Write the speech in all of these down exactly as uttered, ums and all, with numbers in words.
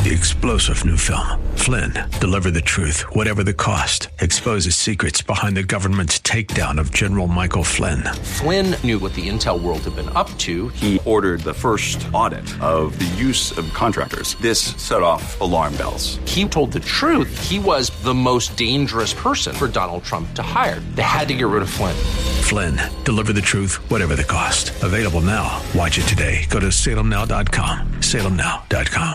The explosive new film, Flynn, deliver the truth, whatever the cost, exposes secrets behind the government's takedown of General Michael Flynn. Flynn knew what the intel world had been up to. He ordered the first audit of the use of contractors. This set off alarm bells. He told the truth. He was the most dangerous person for Donald Trump to hire. They had to get rid of Flynn. Flynn, deliver the truth, whatever the cost. Available now. Watch it today. Go to salem now dot com. salem now dot com.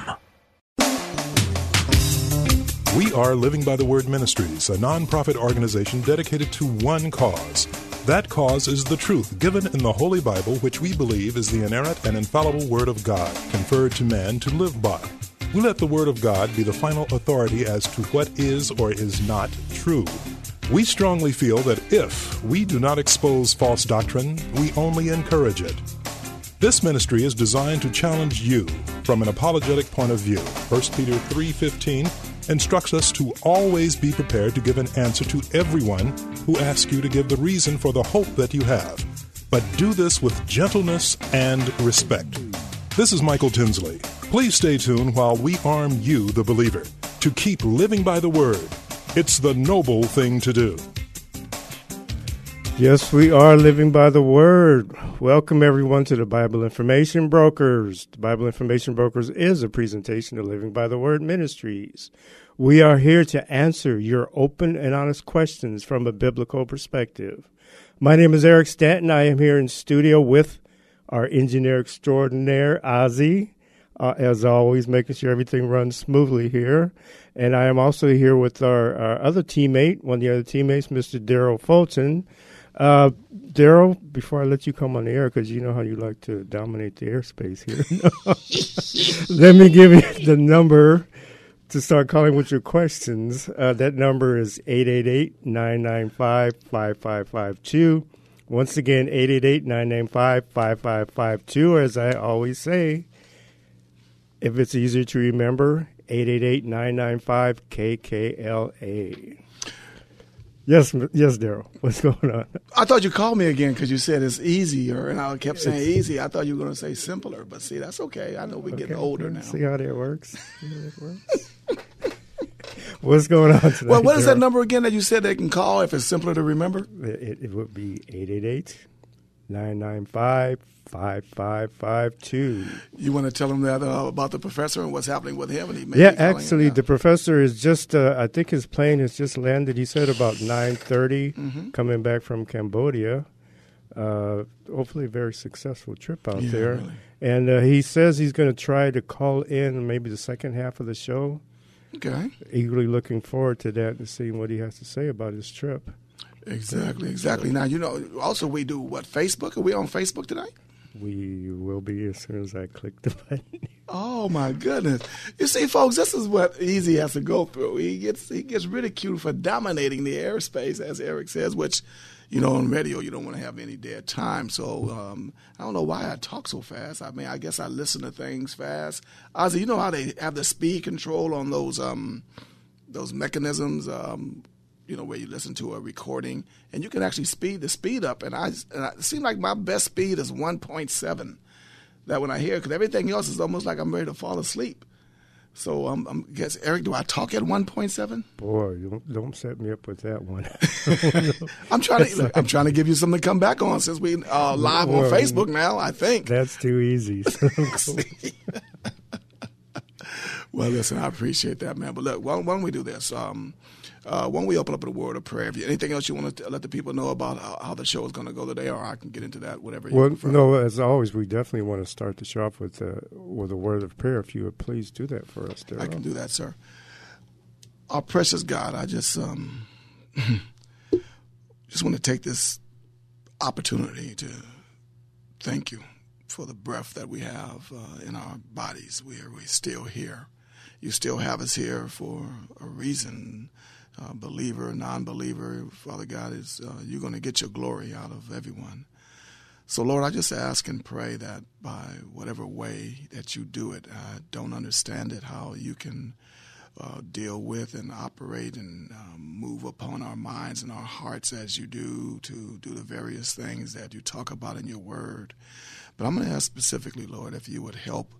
We are Living by the Word Ministries, a nonprofit organization dedicated to one cause. That cause is the truth given in the Holy Bible, which we believe is the inerrant and infallible Word of God, conferred to man to live by. We let the Word of God be the final authority as to what is or is not true. We strongly feel that if we do not expose false doctrine, we only encourage it. This ministry is designed to challenge you from an apologetic point of view. First Peter three fifteen instructs us to always be prepared to give an answer to everyone who asks you to give the reason for the hope that you have. But do this with gentleness and respect. This is Michael Tinsley. Please stay tuned while we arm you, the believer, to keep living by the Word. It's the noble thing to do. Yes, we are living by the Word. Welcome, everyone, to the Bible Information Brokers. The Bible Information Brokers is a presentation of Living by the Word Ministries. We are here to answer your open and honest questions from a biblical perspective. My name is Eric Stanton. I am here in studio with our engineer extraordinaire, Ozzy, uh, as always, making sure everything runs smoothly here. And I am also here with our, our other teammate, one of the other teammates, Mister Daryl Fulton. Uh, Daryl, before I let you come on the air, because you know how you like to dominate the airspace here, let me give you the number to start calling with your questions. Uh, that number is eight eight eight, nine nine five, five five five two. Once again, eight eight eight, nine nine five, five five five two. As I always say, if it's easier to remember, eight eight eight, nine nine five, K K L A. Yes, yes, Daryl. What's going on? I thought you called me again because you said it's easier, and I kept saying easy. I thought you were going to say simpler, but see, that's okay. I know we're okay. getting older now. See how that works? See how that works? What's going on tonight? Well, what is Daryl? that number again that you said they can call if it's simpler to remember? It, it would be eight eight eight, nine nine five, five five five two. You want to tell them that uh, about the professor and what's happening with him? And he may yeah, be calling actually, him, yeah. the professor is just, uh, I think his plane has just landed. He said about nine thirty, mm-hmm. coming back from Cambodia. Uh, hopefully a very successful trip out yeah, there. Really. And uh, he says he's going to try to call in maybe the second half of the show. Okay. Eagerly looking forward to that and seeing what he has to say about his trip. Exactly, exactly. Now, you know, also we do, what, Facebook? Are we on Facebook tonight? We will be as soon as I click the button. Oh, my goodness. You see, folks, this is what Easy has to go through. He gets he gets ridiculed for dominating the airspace, as Eric says, which, you know, on radio you don't want to have any dead time. So um, I don't know why I talk so fast. I mean, I guess I listen to things fast. Ozzy, you know how they have the speed control on those um, those mechanisms, um, you know, where you listen to a recording, and you can actually speed the speed up. And I, and I it seems like my best speed is one point seven. That when I hear, because everything else is almost like I'm ready to fall asleep. So um, I'm guess Eric, do I talk at one point seven? Boy, don't, don't set me up with that one. I'm trying to look, I'm trying to give you something to come back on since we uh, live well, on Facebook now. I think that's too easy. Well, listen, I appreciate that, man. But look, why, why don't we do this? Um, uh, why don't we open up with a word of prayer? If you, anything else you want to let the people know about how, how the show is going to go today, or I can get into that, whatever you well, prefer. No, as always, we definitely want to start the show off with, uh, with a word of prayer. If you would please do that for us, Daryl. I can do that, sir. Our precious God, I just um, just want to take this opportunity to thank you for the breath that we have uh, in our bodies. We are we're still here. You still have us here for a reason. Uh, believer, non-believer, Father God, is uh, you're going to get your glory out of everyone. So, Lord, I just ask and pray that by whatever way that you do it, I don't understand it, how you can uh, deal with and operate and um, move upon our minds and our hearts as you do to do the various things that you talk about in your word. But I'm going to ask specifically, Lord, if you would help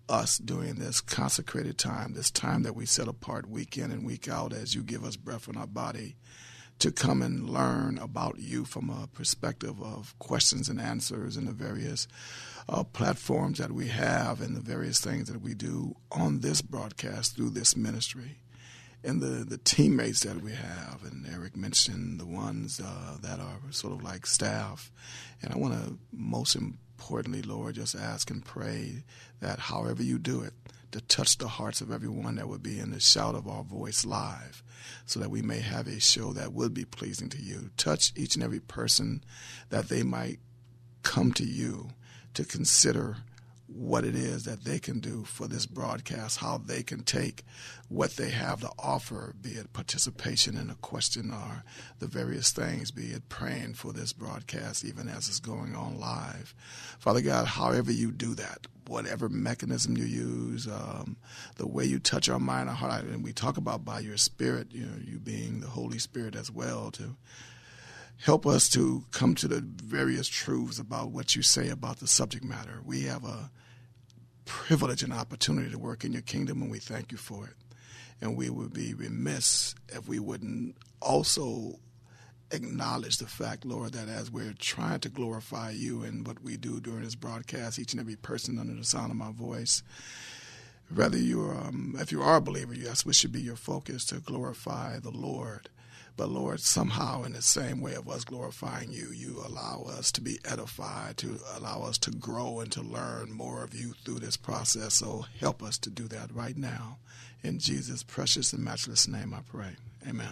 us during this consecrated time, this time that we set apart week in and week out as you give us breath in our body, to come and learn about you from a perspective of questions and answers and the various uh, platforms that we have and the various things that we do on this broadcast through this ministry. And the, the teammates that we have, and Eric mentioned the ones uh, that are sort of like staff. And I want to, most importantly, Lord, just ask and pray that however you do it, to touch the hearts of everyone that would be in the shout of our voice live, so that we may have a show that would be pleasing to you. Touch each and every person that they might come to you to consider what it is that they can do for this broadcast, how they can take what they have to offer, be it participation in a question or the various things, be it praying for this broadcast even as it's going on live. Father God, however you do that, whatever mechanism you use, um, the way you touch our mind and heart, and we talk about by your Spirit, you know, you being the Holy Spirit as well, to help us to come to the various truths about what you say about the subject matter. We have a privilege and opportunity to work in your kingdom, and we thank you for it. And we would be remiss if we wouldn't also acknowledge the fact, Lord, that as we're trying to glorify you in what we do during this broadcast, each and every person under the sound of my voice, whether you're, um, if you are a believer, yes, we should be your focus to glorify the Lord. But, Lord, somehow in the same way of us glorifying you, you allow us to be edified, to allow us to grow and to learn more of you through this process. So help us to do that right now. In Jesus' precious and matchless name I pray. Amen.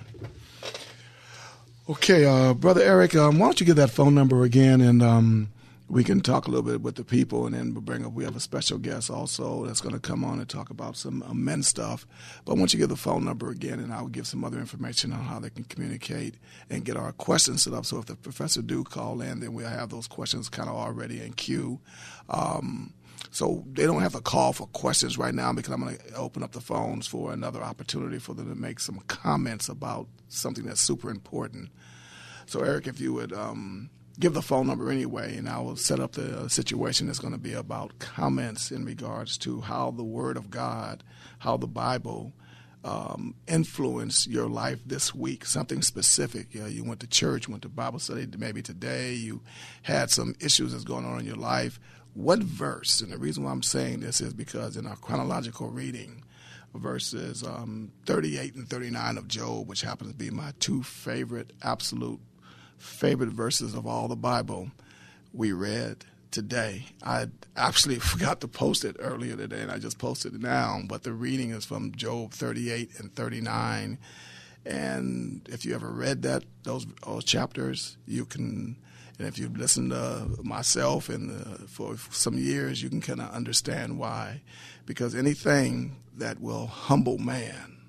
Okay, uh, Brother Eric, um, why don't you give that phone number again, and um, we can talk a little bit with the people, and then we'll bring up, we have a special guest also that's going to come on and talk about some uh, men stuff. But why don't you give the phone number again, and I'll give some other information on how they can communicate and get our questions set up. So if the professor do call in, then we'll have those questions kind of already in queue. Um, so they don't have to call for questions right now, because I'm going to open up the phones for another opportunity for them to make some comments about something that's super important. So, Eric, if you would um, give the phone number anyway, and I will set up the situation that's going to be about comments in regards to how the Word of God, how the Bible um, influenced your life this week, something specific. You know, you went to church, went to Bible study, maybe today you had some issues that's going on in your life. What verse, and the reason why I'm saying this is because in our chronological reading, verses um, thirty-eight and thirty-nine of Job, which happens to be my two favorite, absolute favorite verses of all the Bible, we read today. I actually forgot to post it earlier today, and I just posted it now, but the reading is from Job thirty-eight and thirty-nine. And if you ever read that, those, those chapters, you can, and if you've listened to myself and uh, for some years, you can kind of understand why. Because anything that will humble man,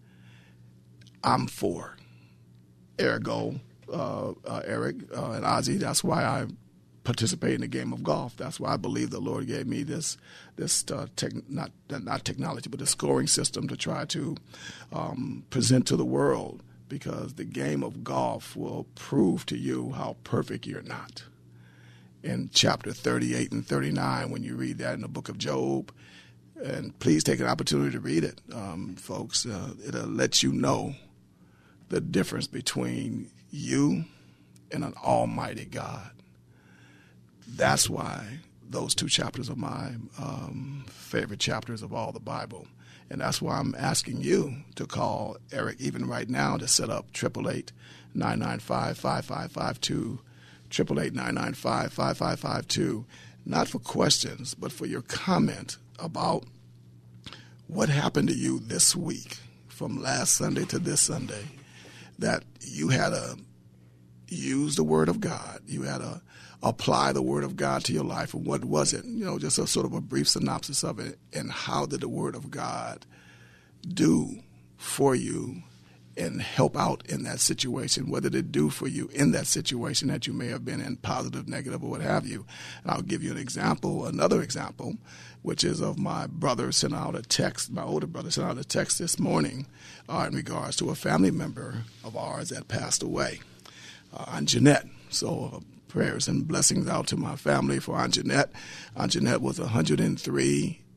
I'm for. Ergo, uh, uh, Eric uh, and Ozzy, that's why I participate in the game of golf. That's why I believe the Lord gave me this, this uh, tech, not not technology, but the scoring system to try to um, present to the world. Because the game of golf will prove to you how perfect you're not. In chapter thirty-eight and thirty-nine, when you read that in the book of Job, and please take an opportunity to read it, um, folks. Uh, it'll let you know the difference between you and an almighty God. That's why those two chapters are my um, favorite chapters of all the Bible. And that's why I'm asking you to call Eric even right now to set up eight eight eight, nine nine five, five five five two, eight eight eight, nine nine five, five five five two, not for questions, but for your comment about what happened to you this week from last Sunday to this Sunday, that you had to use the Word of God. You had to apply the Word of God to your life. And what was it? You know, just a sort of a brief synopsis of it. And how did the Word of God do for you and help out in that situation? What did it do for you in that situation that you may have been in, positive, negative, or what have you? And I'll give you an example, another example, which is of my brother sent out a text, my older brother sent out a text this morning uh, in regards to a family member of ours that passed away, uh, Aunt Jeanette. So uh, prayers and blessings out to my family for Aunt Jeanette. Aunt Jeanette was one hundred three,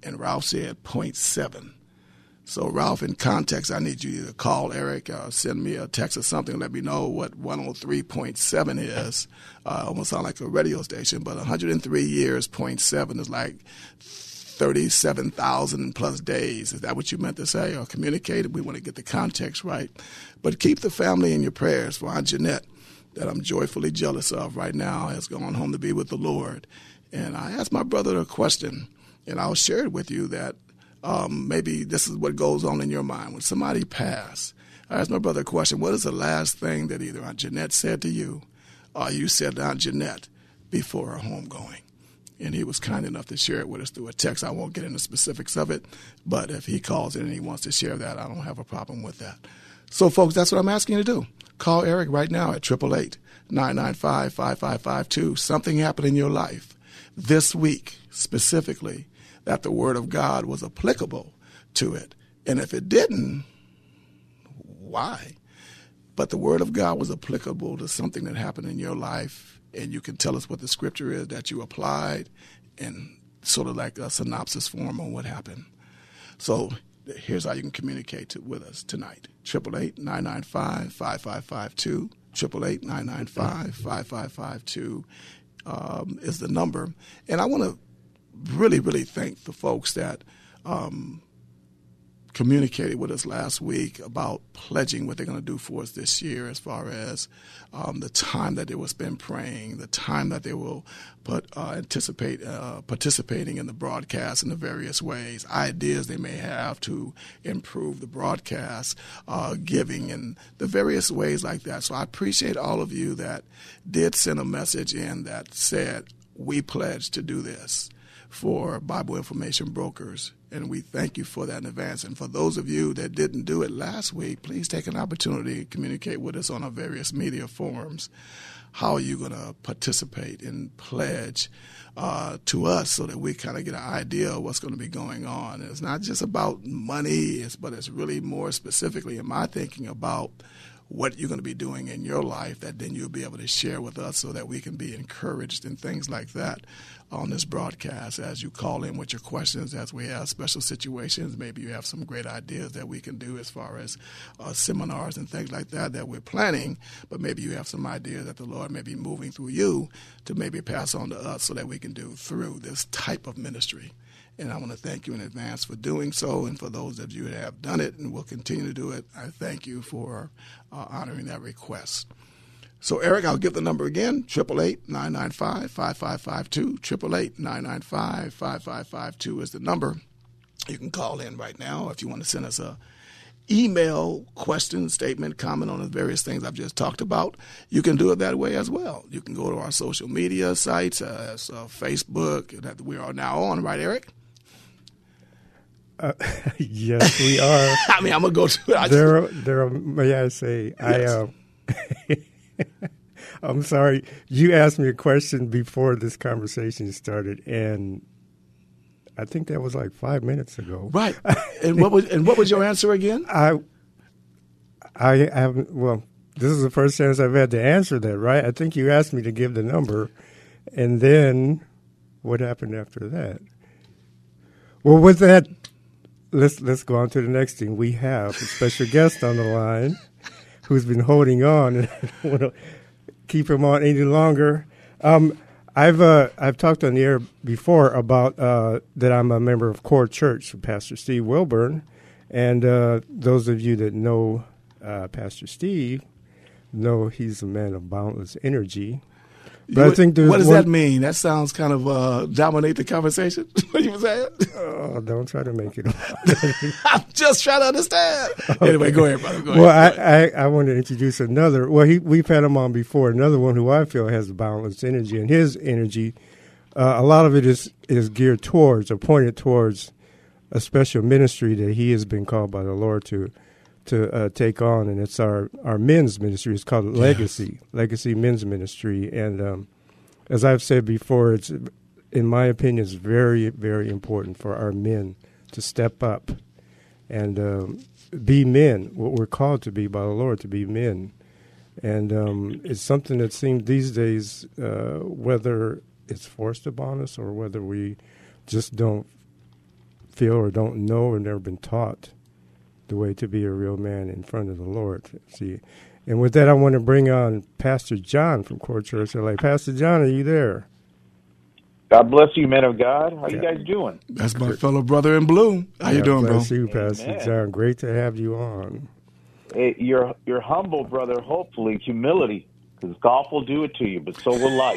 and Ralph said zero point seven. So, Ralph, in context, I need you to call Eric, uh, send me a text or something, let me know what one oh three point seven is. Uh, almost sound like a radio station, but one hundred three years, zero point seven is like thirty-seven thousand plus days. Is that what you meant to say or communicate? We want to get the context right. But keep the family in your prayers for Aunt Jeanette, that I'm joyfully jealous of right now, has gone home to be with the Lord. And I asked my brother a question, and I'll share it with you that Um, maybe this is what goes on in your mind. When somebody passed, I asked my brother a question. What is the last thing that either Aunt Jeanette said to you or you said to Aunt Jeanette before her homegoing? And he was kind enough to share it with us through a text. I won't get into specifics of it, but if he calls in and he wants to share that, I don't have a problem with that. So, folks, that's what I'm asking you to do. Call Eric right now at eight eight eight, nine nine five, five five five two. Something happened in your life this week specifically that the Word of God was applicable to it. And if it didn't, why? But the Word of God was applicable to something that happened in your life, and you can tell us what the scripture is that you applied and sort of like a synopsis form on what happened. So here's how you can communicate to, with us tonight. eight eight eight, nine nine five, five five five two. eight eight eight, nine nine five, five five five two um, is the number. And I want to really, really thank the folks that um, communicated with us last week about pledging what they're going to do for us this year as far as um, the time that they will spend praying, the time that they will put, uh, anticipate uh, participating in the broadcast in the various ways, ideas they may have to improve the broadcast, uh, giving, and the various ways like that. So I appreciate all of you that did send a message in that said, we pledge to do this for Bible Information Brokers, and we thank you for that in advance. And for those of you that didn't do it last week, please take an opportunity to communicate with us on our various media forums. How are you going to participate and pledge uh, to us so that we kind of get an idea of what's going to be going on? And it's not just about money, it's, but it's really more specifically, in my thinking, about what you're going to be doing in your life that then you'll be able to share with us so that we can be encouraged and things like that on this broadcast as you call in with your questions, as we have special situations. Maybe you have some great ideas that we can do as far as uh, seminars and things like that that we're planning, but maybe you have some ideas that the Lord may be moving through you to maybe pass on to us so that we can do through this type of ministry. And I want to thank you in advance for doing so. And for those of you that have done it and will continue to do it, I thank you for uh, honoring that request. So, Eric, I'll give the number again, eight eight eight, nine nine five, five five five two. eight eight eight, nine nine five, five five five two is the number. You can call in right now if you want to send us a email, question, statement, comment on the various things I've just talked about. You can do it that way as well. You can go to our social media sites, uh, so Facebook, that we are now on, right, Eric? Uh, yes, we are. I mean, I'm going to go to it. There, there, may I say, yes. I, uh, I'm sorry. You asked me a question before this conversation started, and I think that was like five minutes ago. Right. And what was and what was your answer again? I, I haven't. Well, this is the first chance I've had to answer that. Right. I think you asked me to give the number, and then what happened after that? Well, with that, let's let's go on to the next thing. We have a special guest on the line who's been holding on, and I don't want to keep him on any longer. Um, I've uh, I've talked on the air before about uh, that I'm a member of Core Church, Pastor Steve Wilburn, and uh, those of you that know uh, Pastor Steve know he's a man of boundless energy. But what, I think what does one, that mean? That sounds kind of uh, dominate the conversation. What you were saying? Oh, don't try to make it. I'm just trying to understand. Okay. Anyway, go ahead, brother. Go well, ahead. I, I, I want to introduce another. Well, he, we've had him on before. Another one who I feel has boundless energy, and his energy, uh, a lot of it is is geared towards or pointed towards a special ministry that he has been called by the Lord to to uh, take on, and it's our, our men's ministry. It's called Legacy, yes. Legacy Men's Ministry. And um, as I've said before, it's, in my opinion, it's very, very important for our men to step up and um, be men, what we're called to be by the Lord, to be men. And um, it's something that seems these days, uh, whether it's forced upon us or whether we just don't feel or don't know or never been taught the way to be a real man in front of the Lord. See, and with that, I want to bring on Pastor John from Core Church L A. Pastor John, are you there? God bless you, men of God. How yeah. you guys doing? That's my fellow brother in blue. How yeah, you doing, bro? Bless you, Pastor Amen. John. Great to have you on. Hey, you're you're humble, brother. Hopefully, humility. Because golf will do it to you, but so will life.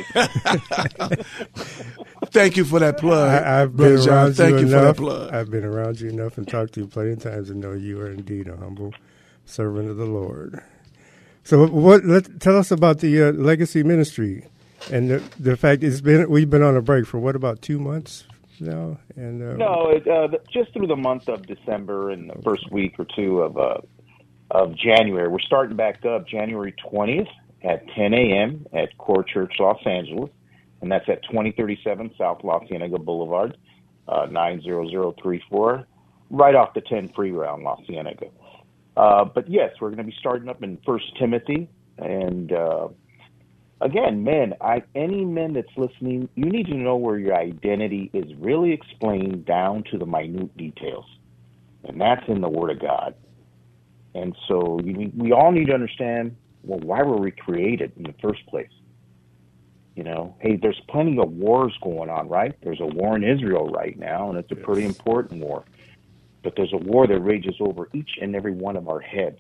Thank you for that plug. I, I've been John, around thank you, you enough. for that plug. I've been around you enough and talked to you plenty of times to know you are indeed a humble servant of the Lord. So, what? Let tell us about the uh, Legacy Ministry and the, the fact it's been we've been on a break for what about two months now? And uh, no, it, uh, just through the month of December and the first week or two of uh, of January. We're starting back up January twentieth. At ten a.m. at Core Church Los Angeles, and that's at twenty thirty-seven South La Cienega Boulevard, uh, nine zero zero three four, right off the ten freeway on La Cienega. Uh, but yes, we're going to be starting up in First Timothy, and uh, again, men, I, any men that's listening, you need to know where your identity is really explained down to the minute details, and that's in the Word of God. And so you, we all need to understand, well, why were we created in the first place? You know, hey, there's plenty of wars going on, right? There's a war in Israel right now, and it's a yes. pretty important war. But there's a war that rages over each and every one of our heads.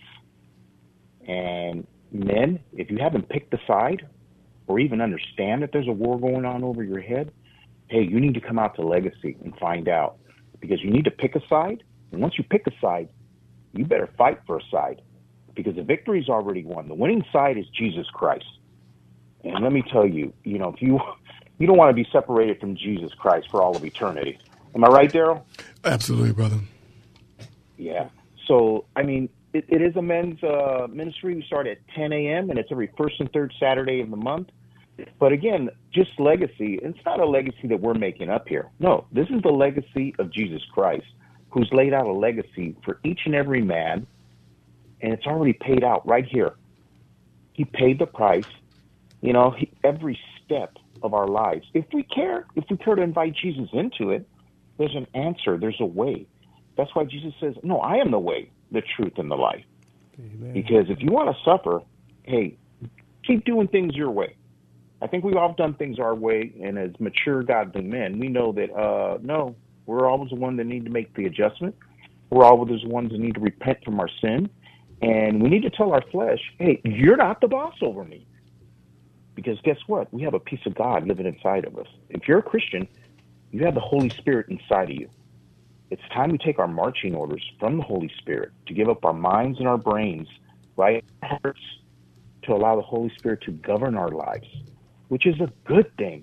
And men, if you haven't picked a side or even understand that there's a war going on over your head, hey, you need to come out to Legacy and find out. Because you need to pick a side, and once you pick a side, you better fight for a side. Because the victory's already won. The winning side is Jesus Christ. And let me tell you, you know, if you you don't want to be separated from Jesus Christ for all of eternity. Am I right, Daryl? Absolutely, brother. Yeah. So, I mean, it, it is a men's uh, ministry. We start at ten a.m., and it's every first and third Saturday of the month. But again, just legacy. It's not a legacy that we're making up here. No, this is the legacy of Jesus Christ, who's laid out a legacy for each and every man. And it's already paid out right here. He paid the price, you know, he, every step of our lives. If we care, if we care to invite Jesus into it, there's an answer, there's a way. That's why Jesus says, no, I am the way, the truth, and the life. Amen. Because if you want to suffer, hey, keep doing things your way. I think we've all done things our way, and as mature godly men, we know that, uh, no, we're always the one that need to make the adjustment. We're always the ones that need to repent from our sin. And we need to tell our flesh, hey, you're not the boss over me. Because guess what? We have a piece of God living inside of us. If you're a Christian, you have the Holy Spirit inside of you. It's time we take our marching orders from the Holy Spirit to give up our minds and our brains, right, hearts, to allow the Holy Spirit to govern our lives, which is a good thing.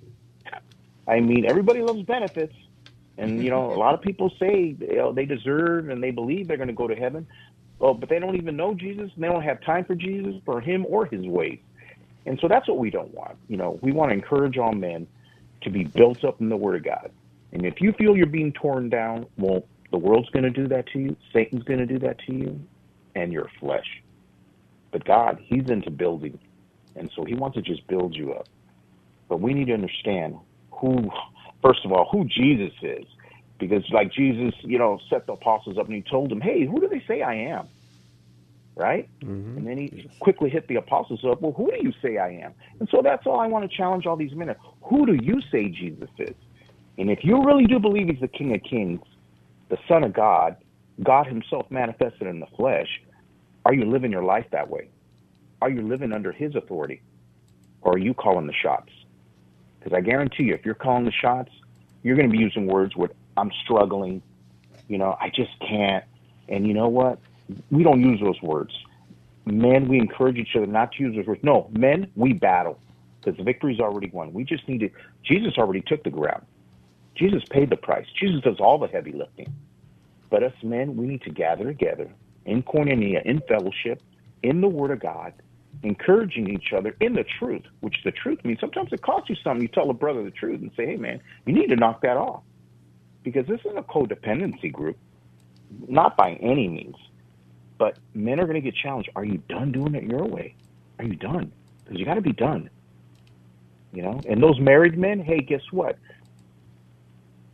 I mean, everybody loves benefits. And, you know, a lot of people say you know, they deserve and they believe they're going to go to heaven. Oh, but they don't even know Jesus, and they don't have time for Jesus, for him or his ways. And so that's what we don't want. You know, we want to encourage all men to be built up in the Word of God. And if you feel you're being torn down, well, the world's going to do that to you, Satan's going to do that to you, and your flesh. But God, he's into building, and so he wants to just build you up. But we need to understand who, first of all, who Jesus is. Because like Jesus, you know, set the apostles up and he told them, hey, who do they say I am? Right? Mm-hmm. And then he quickly hit the apostles up, well, who do you say I am? And so that's all I want to challenge all these men. Who do you say Jesus is? And if you really do believe he's the King of Kings, the Son of God, God himself manifested in the flesh, are you living your life that way? Are you living under his authority? Or are you calling the shots? Because I guarantee you, if you're calling the shots, you're going to be using words with, I'm struggling, you know, I just can't. And you know what? We don't use those words. Men, we encourage each other not to use those words. No, men, we battle because the victory's already won. We just need to, Jesus already took the ground. Jesus paid the price. Jesus does all the heavy lifting. But us men, we need to gather together in koinonia, in fellowship, in the Word of God, encouraging each other in the truth, which the truth means sometimes it costs you something. You tell a brother the truth and say, hey, man, you need to knock that off. Because this is a codependency group, not by any means. But men are going to get challenged. Are you done doing it your way? Are you done? Because you got to be done. You know? And those married men, hey, guess what?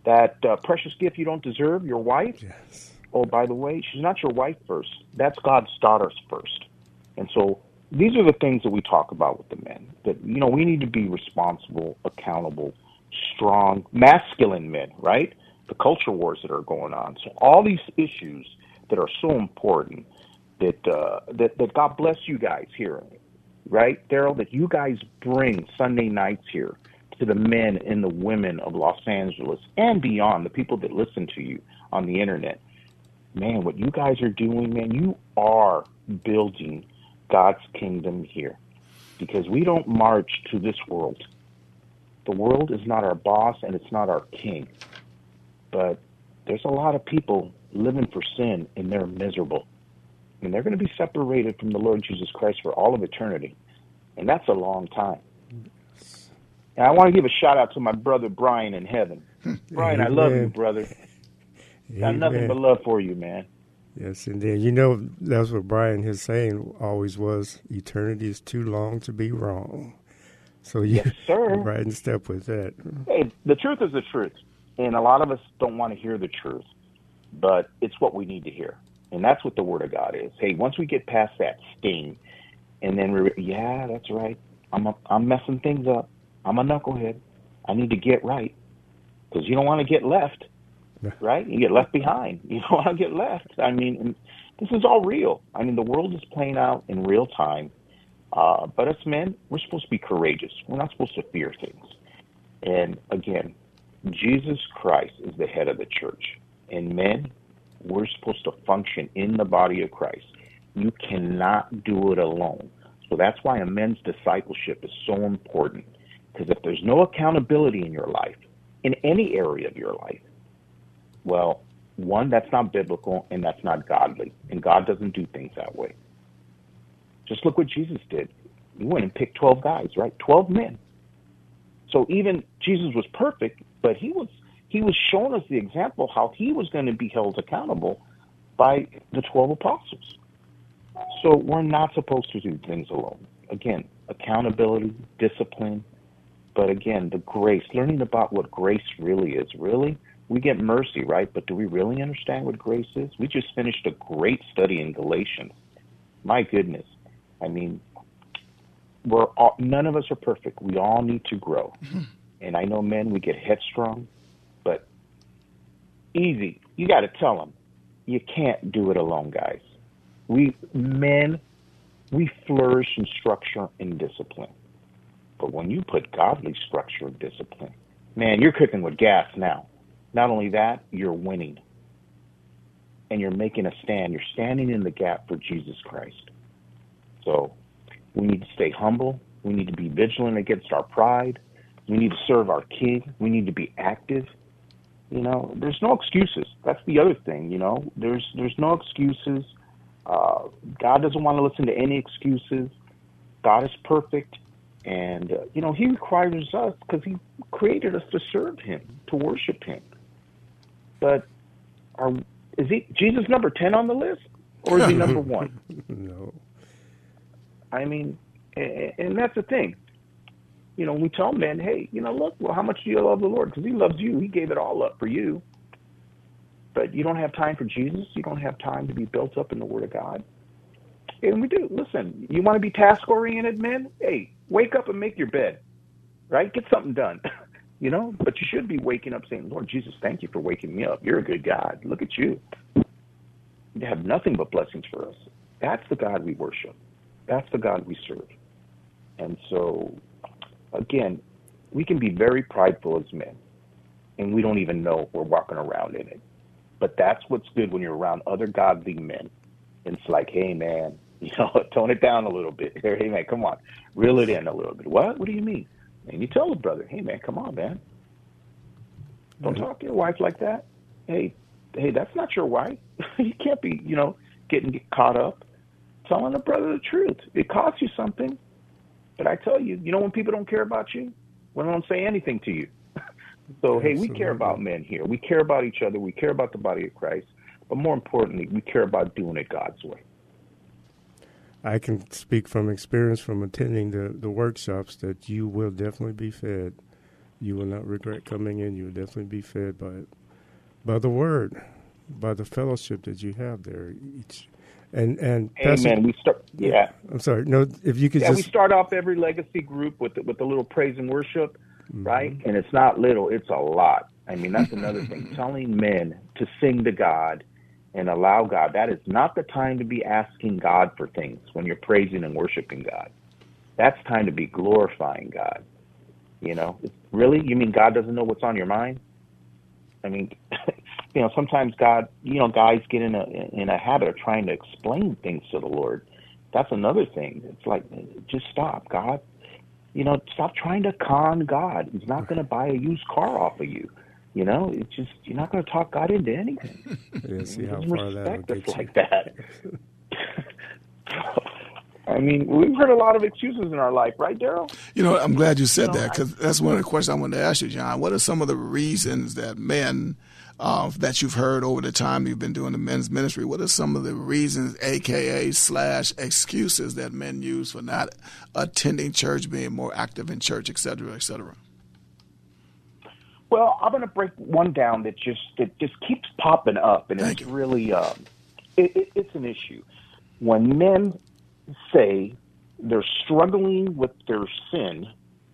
That uh, precious gift you don't deserve, your wife. Yes. Oh, by the way, she's not your wife first. That's God's daughters first. And so these are the things that we talk about with the men. That, you know, we need to be responsible, accountable, strong, masculine men, right? The culture wars that are going on. So all these issues that are so important that uh, that, that God bless you guys here, right, Daryl, that you guys bring Sunday nights here to the men and the women of Los Angeles and beyond, the people that listen to you on the internet. Man, what you guys are doing, man, you are building God's kingdom here, because we don't march to this world. The world is not our boss and it's not our king. But there's a lot of people living for sin and they're miserable. And they're going to be separated from the Lord Jesus Christ for all of eternity. And that's a long time. And I want to give a shout out to my brother Brian in heaven. Brian, Amen. I love you, brother. Got nothing but love for you, man. Yes, indeed. You know, that's what Brian, his saying always was, eternity is too long to be wrong. So you, yes, sir. You're right in step with that. Hey, the truth is the truth. And a lot of us don't want to hear the truth, but it's what we need to hear. And that's what the Word of God is. Hey, once we get past that sting, and then we're, yeah, that's right. I'm a, I'm messing things up. I'm a knucklehead. I need to get right, because you don't want to get left. Right? You get left behind. You don't want to get left. I mean, this is all real. I mean, the world is playing out in real time. Uh, but us men, we're supposed to be courageous. We're not supposed to fear things. And again, Jesus Christ is the head of the church. And men, we're supposed to function in the body of Christ. You cannot do it alone. So that's why a men's discipleship is so important. Because if there's no accountability in your life, in any area of your life, well, one, that's not biblical and that's not godly. And God doesn't do things that way. Just look what Jesus did. He went and picked twelve guys, right? twelve men. So even Jesus was perfect, but he was he was showing us the example how he was going to be held accountable by the twelve apostles. So we're not supposed to do things alone. Again, accountability, discipline, but again, the grace, learning about what grace really is. Really, we get mercy, right? But do we really understand what grace is? We just finished a great study in Galatians. My goodness. I mean, we're all, none of us are perfect. We all need to grow. Mm-hmm. And I know, men, we get headstrong, but easy. You got to tell them, you can't do it alone, guys. We, men, we flourish in structure and discipline. But when you put godly structure and discipline, man, you're cooking with gas now. Not only that, you're winning. And you're making a stand. You're standing in the gap for Jesus Christ. So we need to stay humble. We need to be vigilant against our pride. We need to serve our King. We need to be active. You know, there's no excuses. That's the other thing, you know. There's there's no excuses. Uh, God doesn't want to listen to any excuses. God is perfect. And, uh, you know, he requires us because he created us to serve him, to worship him. But are, is he Jesus number ten on the list, or is he number one? No. I mean, and, and that's the thing. You know, we tell men, hey, you know, look, well, how much do you love the Lord? Because he loves you. He gave it all up for you. But you don't have time for Jesus. You don't have time to be built up in the Word of God. And we do. Listen, you want to be task-oriented, men? Hey, wake up and make your bed, right? Get something done, you know? But you should be waking up saying, Lord Jesus, thank you for waking me up. You're a good God. Look at you. You have nothing but blessings for us. That's the God we worship. That's the God we serve. And so, again, we can be very prideful as men, and we don't even know we're walking around in it. But that's what's good when you're around other godly men. And it's like, hey, man, you know, tone it down a little bit. Hey, man, come on. Reel it in a little bit. What? What do you mean? And you tell the brother, hey, man, come on, man. Don't talk to your wife like that. Hey, hey, that's not your wife. You can't be, you know, getting get caught up. Telling a brother the truth. It costs you something. But I tell you, you know when people don't care about you? When they don't say anything to you. So, Absolutely. Hey, we care about men here. We care about each other. We care about the body of Christ. But more importantly, we care about doing it God's way. I can speak from experience from attending the, the workshops that you will definitely be fed You will not regret coming in. You will definitely be fed by by the word, by the fellowship that you have there. Each and and Amen. Pastor, We start. Yeah. I'm sorry. No, if you could Yeah, just we start off every legacy group with the, with a little praise and worship, mm-hmm. right? And it's not little; it's a lot. I mean, that's another thing. Telling men to sing to God and allow God. That is not the time to be asking God for things when you're praising and worshiping God. That's time to be glorifying God. You know, it's, really? You mean God doesn't know what's on your mind? I mean, you know, sometimes God, you know, guys get in a in a habit of trying to explain things to the Lord. That's another thing. It's like, just stop, God. You know, stop trying to con God. He's not going to buy a used car off of you. You know, it's just, you're not going to talk God into anything. Yeah, see how far that respect us like that. I mean, we've heard a lot of excuses in our life, right, Daryl? You know, I'm glad you said You know, that, because that's one of the questions I wanted to ask you, John. What are some of the reasons that men uh, that you've heard over the time you've been doing the men's ministry? What are some of the reasons, A K A slash excuses, that men use for not attending church, being more active in church, et cetera, et cetera? Well, I'm going to break one down that just that just keeps popping up, and Thank it's you. really um, it, it, it's an issue. When men say they're struggling with their sin,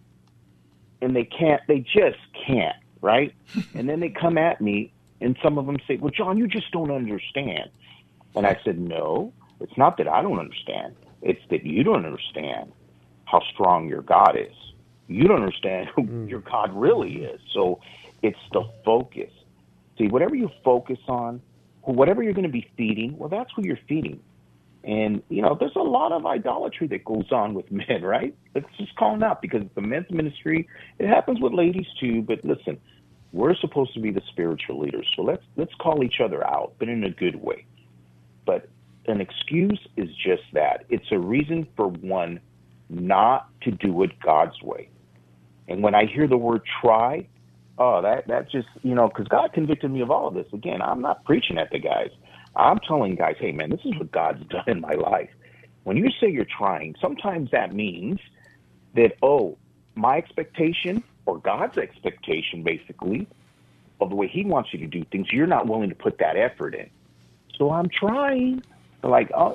and they can't, they just can't, right? And then they come at me, and some of them say, "Well, John, you just don't understand." And I said, "No, it's not that I don't understand. It's that you don't understand how strong your God is. You don't understand who mm. your God really is." So it's the focus. See, whatever you focus on, whatever you're going to be feeding, well, that's who you're feeding. And, you know, there's a lot of idolatry that goes on with men, right? Let's just call them out, because the men's ministry, it happens with ladies too. But listen, we're supposed to be the spiritual leaders. So let's let's call each other out, but in a good way. But an excuse is just that. It's a reason for one not to do it God's way. And when I hear the word try, oh, that, that just, you know, because God convicted me of all of this. Again, I'm not preaching at the guys. I'm telling guys, hey, man, this is what God's done in my life. When you say you're trying, sometimes that means that, oh, my expectation or God's expectation, basically, of the way he wants you to do things, you're not willing to put that effort in. So I'm trying. Like, oh,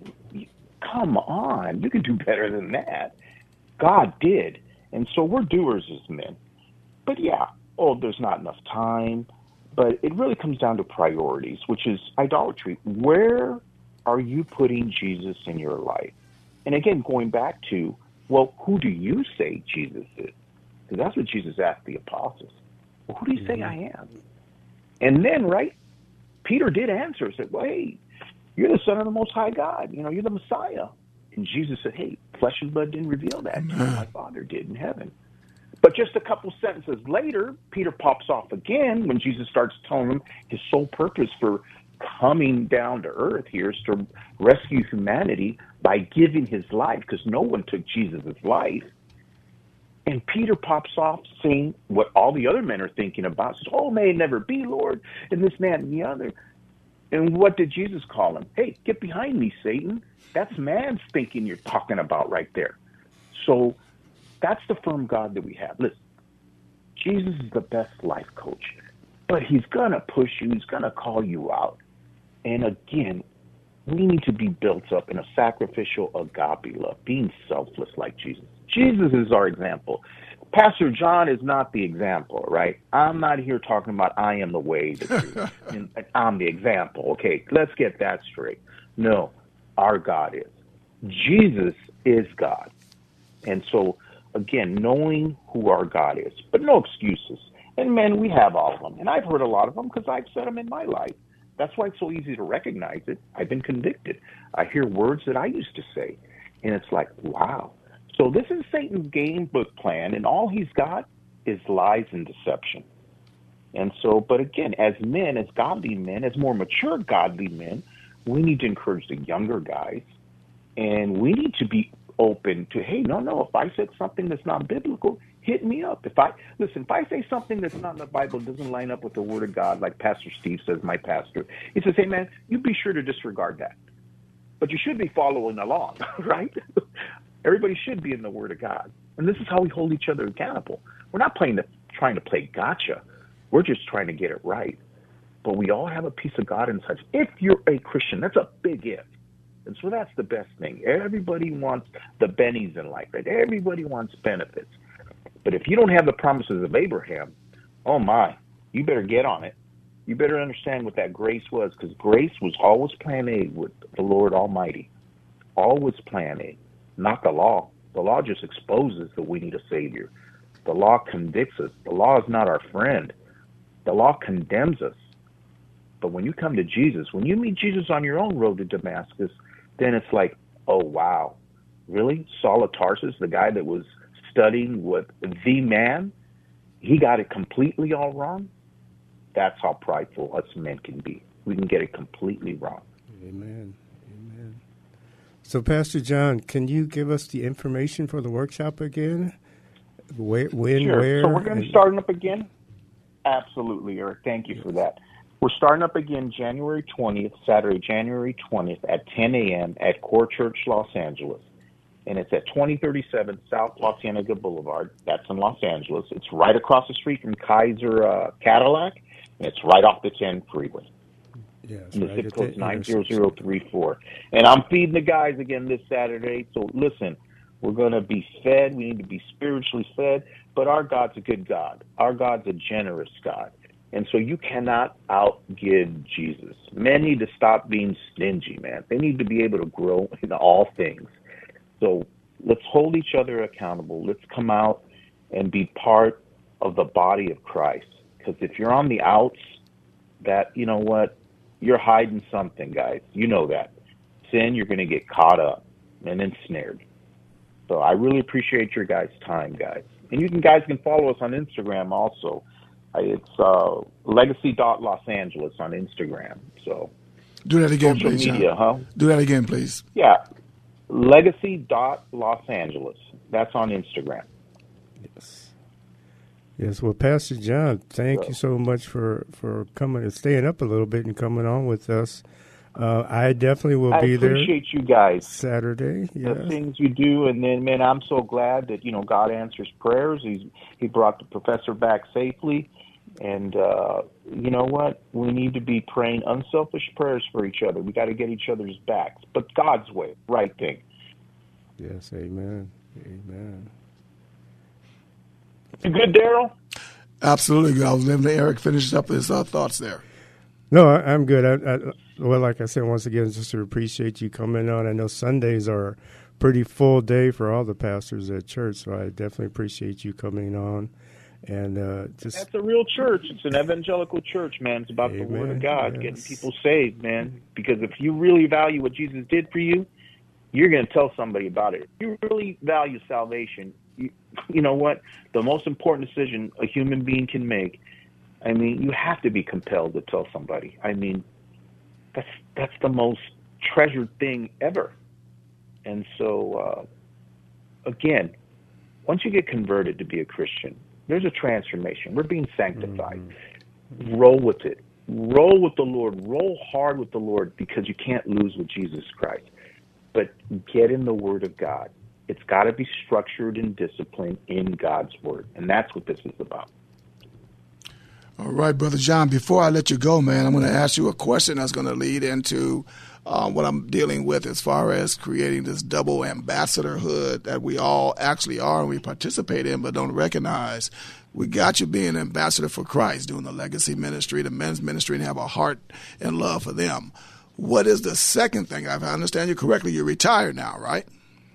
come on. You can do better than that. God did. And so we're doers as men. But yeah, oh, there's not enough time. But it really comes down to priorities, which is idolatry. Where are you putting Jesus in your life? And again, going back to, well, who do you say Jesus is? Because that's what Jesus asked the apostles. Well, who do you say I am? And then, right, Peter did answer, said, well, hey, you're the Son of the Most High God. You know, you're the Messiah. And Jesus said, hey, flesh and blood didn't reveal that to you. My Father did in heaven. But just a couple sentences later, Peter pops off again when Jesus starts telling him his sole purpose for coming down to earth here is to rescue humanity by giving his life, because no one took Jesus' life. And Peter pops off saying what all the other men are thinking about. Says, oh, may it never be, Lord, and this, that, and the other. And what did Jesus call him? Hey, get behind me, Satan. That's man's thinking you're talking about right there. So that's the firm God that we have. Listen, Jesus is the best life coach, but he's going to push you. He's going to call you out. And again, we need to be built up in a sacrificial agape love, being selfless like Jesus. Jesus is our example. Pastor John is not the example, right? I'm not here talking about I am the way, the truth, and I'm the example. Okay, let's get that straight. No, our God is. Jesus is God. And so, again, knowing who our God is, but no excuses. And men, we have all of them. And I've heard a lot of them because I've said them in my life. That's why it's so easy to recognize it. I've been convicted. I hear words that I used to say, and it's like, wow. So this is Satan's game book plan, and all he's got is lies and deception. And so, but again, as men, as godly men, as more mature godly men, we need to encourage the younger guys, and we need to be open to, hey, no, no, if I said something that's not biblical, hit me up. If I, listen, if I say something that's not in the Bible, doesn't line up with the Word of God, like Pastor Steve says, my pastor, he says, hey, man, you be sure to disregard that. But you should be following along, right? Everybody should be in the Word of God. And this is how we hold each other accountable. We're not playing the trying to play gotcha. We're just trying to get it right. But we all have a piece of God inside. If you're a Christian, that's a big if. And so that's the best thing. Everybody wants the bennies in life, right? Everybody wants benefits. But if you don't have the promises of Abraham, oh my, you better get on it. You better understand what that grace was, because grace was always plan A with the Lord Almighty. Always plan A, not the law. The law just exposes that we need a Savior. The law convicts us. The law is not our friend. The law condemns us. But when you come to Jesus, when you meet Jesus on your own road to Damascus, then it's like, oh, wow, really? Saul of Tarsus, the guy that was studying with the man, he got it completely all wrong? That's how prideful us men can be. We can get it completely wrong. Amen. Amen. So, Pastor John, can you give us the information for the workshop again? Where, when, sure. where? So we're going to start up again? Absolutely, Eric. Thank you for that. We're starting up again January twentieth, Saturday, January twentieth at ten a.m. at Core Church, Los Angeles. And it's at twenty thirty-seven South La Cienega Boulevard. That's in Los Angeles. It's right across the street from Kaiser uh, Cadillac, and it's right off the ten freeway. Yes, and the right zip code is nine zero intersection. zero three four. And I'm feeding the guys again this Saturday. So listen, we're going to be fed. We need to be spiritually fed. But our God's a good God. Our God's a generous God. And so you cannot outgive Jesus. Men need to stop being stingy, man. They need to be able to grow in all things. So let's hold each other accountable. Let's come out and be part of the body of Christ. Because if you're on the outs, that, you know what, you're hiding something, guys. You know that. Sin, you're going to get caught up and ensnared. So I really appreciate your guys' time, guys. And you can guys can follow us on Instagram also. It's uh, legacy dot Los Angeles on Instagram. So do that again, social please. media, huh? Do that again, please. Yeah, legacy dot Los Angeles. That's on Instagram. Yes. Yes. Well, Pastor John, thank so, you so much for, for coming and staying up a little bit and coming on with us. Uh, I definitely will I be there. I appreciate you guys. Saturday, yes. The things you do, and then, man, I'm so glad that, you know, God answers prayers. He's He brought the professor back safely. And uh, you know what? We need to be praying unselfish prayers for each other. We got to get each other's backs, but God's way, right thing. Yes, amen, amen. You good, Daryl? Absolutely good. I was letting Eric finish up his uh, thoughts there. No, I, I'm good. I, I, well, like I said, once again, just to appreciate you coming on. I know Sundays are a pretty full day for all the pastors at church, so I definitely appreciate you coming on. And uh, just That's a real church. It's an evangelical church, man. It's about Amen. the Word of God, Yes. getting people saved, man. Because if you really value what Jesus did for you, you're going to tell somebody about it. If you really value salvation, you, you know what? The most important decision a human being can make, I mean, you have to be compelled to tell somebody. I mean, that's that's the most treasured thing ever. And so, uh, again, once you get converted to be a Christian, there's a transformation. We're being sanctified. Mm-hmm. Roll with it. Roll with the Lord. Roll hard with the Lord, because you can't lose with Jesus Christ. But get in the Word of God. It's got to be structured and disciplined in God's Word. And that's what this is about. All right, Brother John, before I let you go, man, I'm going to ask you a question that's going to lead into uh, what I'm dealing with as far as creating this double ambassadorhood that we all actually are and we participate in but don't recognize. We got you being an ambassador for Christ, doing the legacy ministry, the men's ministry, and have a heart and love for them. What is the second thing? If I understand you correctly, you're retired now, right?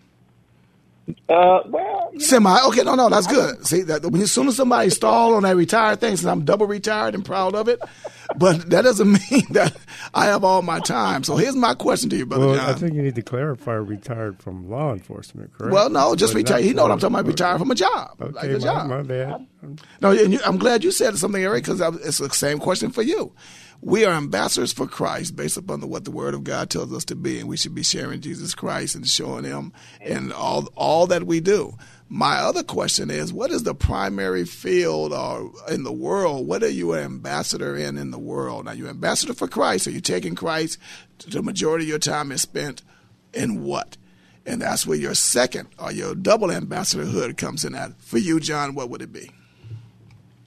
Uh, well, you Semi. Know, okay, no, no, that's good. See, that when as soon as somebody stall on that retired thing, since I'm double retired and proud of it, but that doesn't mean that I have all my time. So here's my question to you, Brother well, John. I think you need to clarify retired from law enforcement, correct? Well, no, just retired. You know what I'm talking about, okay. retired from a job. Okay, like a my, job. my bad. No, and you, I'm glad you said something, Eric, because it's the same question for you. We are ambassadors for Christ based upon the, what the Word of God tells us to be, and we should be sharing Jesus Christ and showing Him in all all that we do. My other question is, what is the primary field or in the world? What are you an ambassador in in the world? Now, you're an ambassador for Christ. Are you taking Christ? The majority of your time is spent in what? And that's where your second or your double ambassadorhood comes in at. For you, John, what would it be?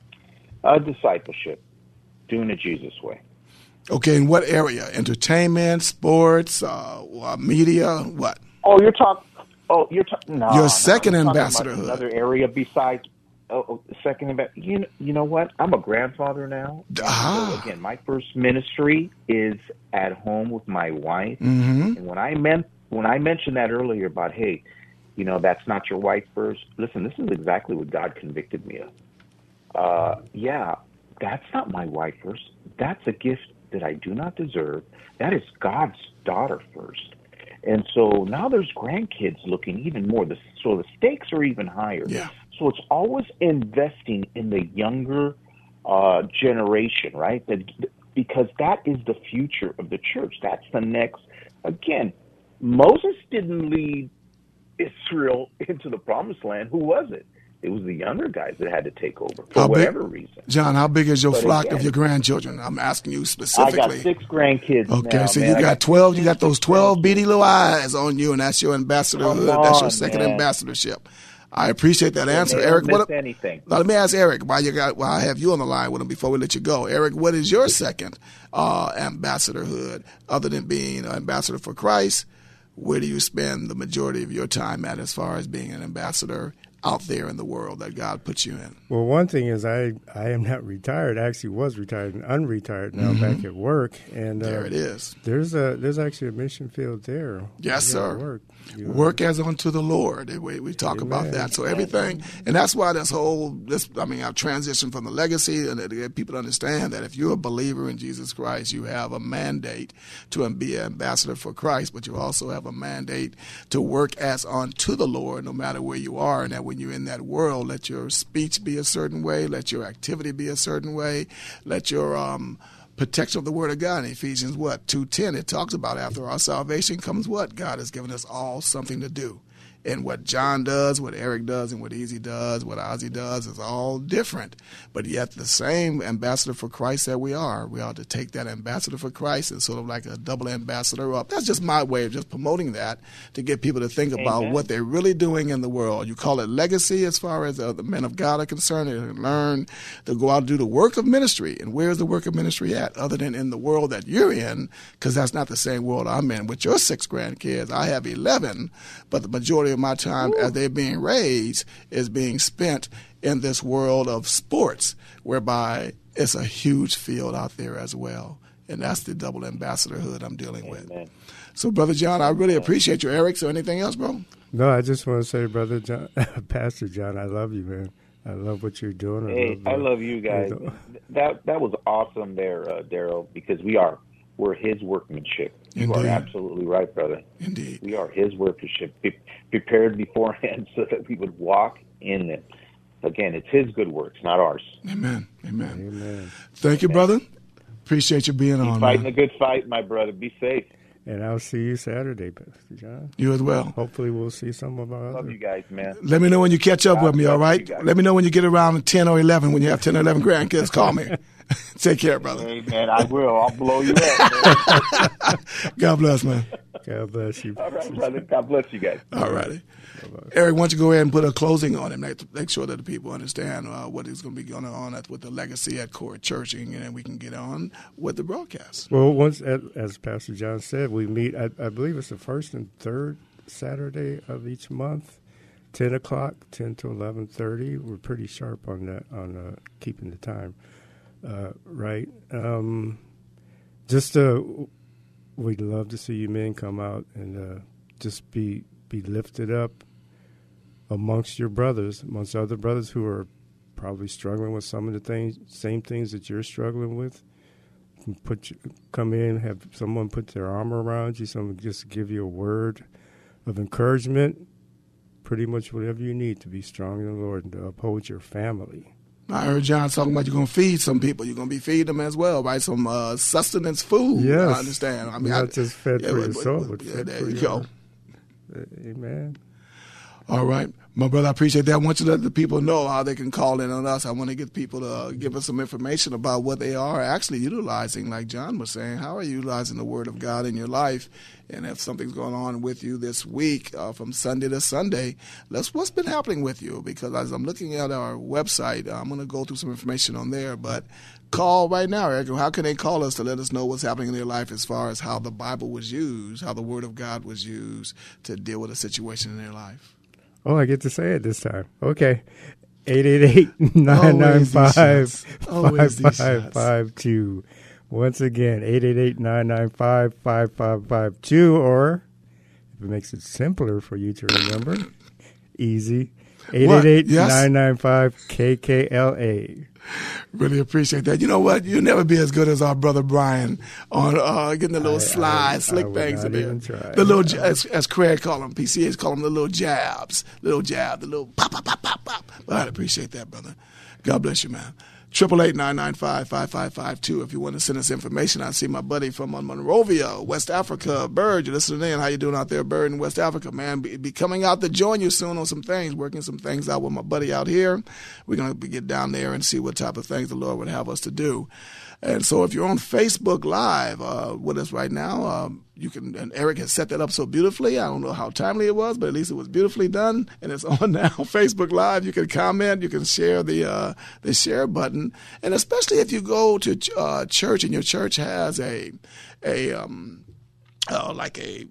Uh, discipleship, doing it Jesus way. Okay, in what area? Entertainment, sports, uh, uh, media, what? Oh, you're talking. Oh, you're talking. No, Your no, second I'm talking ambassadorhood. about another area besides. Oh, oh second ambassador. You know, you know what? I'm a grandfather now. Ah. So again, my first ministry is at home with my wife. Mm-hmm. And when I meant when I mentioned that earlier about, hey, you know, that's not your wife first. Listen, this is exactly what God convicted me of. Uh, yeah, that's not my wife first. That's a gift that I do not deserve. That is God's daughter first. And so now there's grandkids looking even more. The, so the stakes are even higher. Yeah. So it's always investing in the younger uh, generation, right? That, because that is the future of the church. That's the next. Again, Moses didn't lead Israel into the promised land. Who was it? It was the younger guys that had to take over for How big- whatever reason. John, how big is your But flock again- of your grandchildren? I'm asking you I specifically. got six grandkids Okay, now, so man. you I got twelve. You got six those twelve grandkids. beady little eyes on you, and that's your ambassadorhood. Come That's your on, second man. ambassadorship. I appreciate that answer, They don't Eric. miss What? anything. Now, let me ask Eric. While you got, while I have you on the line with him, before we let you go, Eric, what is your second uh, ambassadorhood other than being an ambassador for Christ? Where do you spend the majority of your time at, as far as being an ambassador out there in the world that God puts you in? Well, one thing is I, I am not retired. I actually was retired and unretired now, Mm-hmm. back at work. And uh, There it is. There's a there's actually a mission field there. Yes, Yeah, sir. Work, you know. Work as unto the Lord. We, we talk Amen. about that. So everything, and that's why this whole, this, I mean, I've transitioned from the legacy, and to get people to understand that if you're a believer in Jesus Christ, you have a mandate to be an ambassador for Christ, but you also have a mandate to work as unto the Lord, no matter where you are, and that when you're in that world, let your speech be a certain way, let your activity be a certain way, let your um, protection of the word of God. In Ephesians, what, two ten, it talks about after our salvation comes what? God has given us all something to do. And what John does, what Eric does, and what Easy does, what Ozzy does is all different. But yet the same ambassador for Christ that we are, we ought to take that ambassador for Christ and sort of like a double ambassador up. That's just my way of just promoting that to get people to think about Amen. what they're really doing in the world. You call it legacy as far as uh, the men of God are concerned, and learn to go out and do the work of ministry. And where's the work of ministry at other than in the world that you're in? Because that's not the same world I'm in. With your six grandkids, I have eleven, but the majority of my time Ooh. as they're being raised is being spent in this world of sports, whereby it's a huge field out there as well. And that's the double ambassadorhood I'm dealing Amen. with. So, Brother John, I really appreciate you. Eric, so anything else, bro? No, I just want to say, Brother John, Pastor John, I love you, man. I love what you're doing. I Hey, love, I love you guys. That that was awesome there, uh, Daryl, because we are we're his workmanship. You Indeed. are absolutely right, brother. Indeed. We are his workmanship, Be- prepared beforehand so that we would walk in it. Again, it's his good works, not ours. Amen. Amen. Amen. Thank you, brother. Appreciate you being Keep on, fighting man. the good fight, my brother. Be safe. And I'll see you Saturday, Pastor John. You as well. Hopefully we'll see some of our Love other. you guys, man. Let me know when you catch up God with me, all bless right? you guys. Let me know when you get around ten or eleven, when you have ten or eleven grandkids. Call me. Take care, brother. Hey, man, I will. I'll blow you up, man. God bless, man. God bless you. All right, brother. God bless you guys. All righty. Eric, why don't you go ahead and put a closing on it, make, make sure that the people understand uh, what is going to be going on at, with the legacy at Core Church, and then we can get on with the broadcast. Well, once, as Pastor John said, we meet, I, I believe it's the first and third Saturday of each month, ten o'clock, ten to eleven thirty. We're pretty sharp on that, on uh, keeping the time uh, right. Um, just, uh, we'd love to see you men come out and uh, just be be lifted up amongst your brothers, amongst other brothers who are probably struggling with some of the things, same things that you're struggling with. Put you, come in, have someone put their arm around you, someone just give you a word of encouragement, pretty much whatever you need to be strong in the Lord and to uphold your family. I heard John talking about you're going to feed some people. You're going to be feeding them as well, right? Some uh, sustenance food. Yes. I understand. I mean, Not I, just fed yeah, for but, your soul, but, but yeah, fed there for you your go. Amen. All right. My brother, I appreciate that. I want you to let the people know how they can call in on us. I want to get people to uh, give us some information about what they are actually utilizing, like John was saying. How are you utilizing the Word of God in your life? And if something's going on with you this week, uh, from Sunday to Sunday, let's what's been happening with you? Because as I'm looking at our website, I'm going to go through some information on there. But call right now, Eric. How can they call us to let us know what's happening in their life as far as how the Bible was used, how the Word of God was used to deal with a situation in their life? Oh, I get to say it this time. Okay. eight eight eight, nine nine five, five five five two. Once again, eight eight eight, nine nine five, five five five two. Or, if it makes it simpler for you to remember, easy, eight eight eight, nine nine five, K K L A. Really appreciate that. You know what? You'll never be as good as our brother Brian on uh, getting the little I, slide, I, slick I things in there. The little, j- as, as Craig call them, P C As call them the little jabs, little jab, the little pop, pop, pop, pop, pop. But I appreciate that, brother. God bless you, man. Triple eight nine nine five five five five two. If you want to send us information, I see my buddy from Monrovia, West Africa, Bird. You're listening in. How you doing out there, Bird, in West Africa, man? Be, be coming out to join you soon on some things, working some things out with my buddy out here. We're going to get down there and see what type of things the Lord would have us to do. And so if you're on Facebook Live uh, with us right now, um, you can, and Eric has set that up so beautifully. I don't know how timely it was, but at least it was beautifully done, and it's on now. Facebook Live, you can comment, you can share the uh, the share button, and especially if you go to uh, church and your church has a a um, uh, like a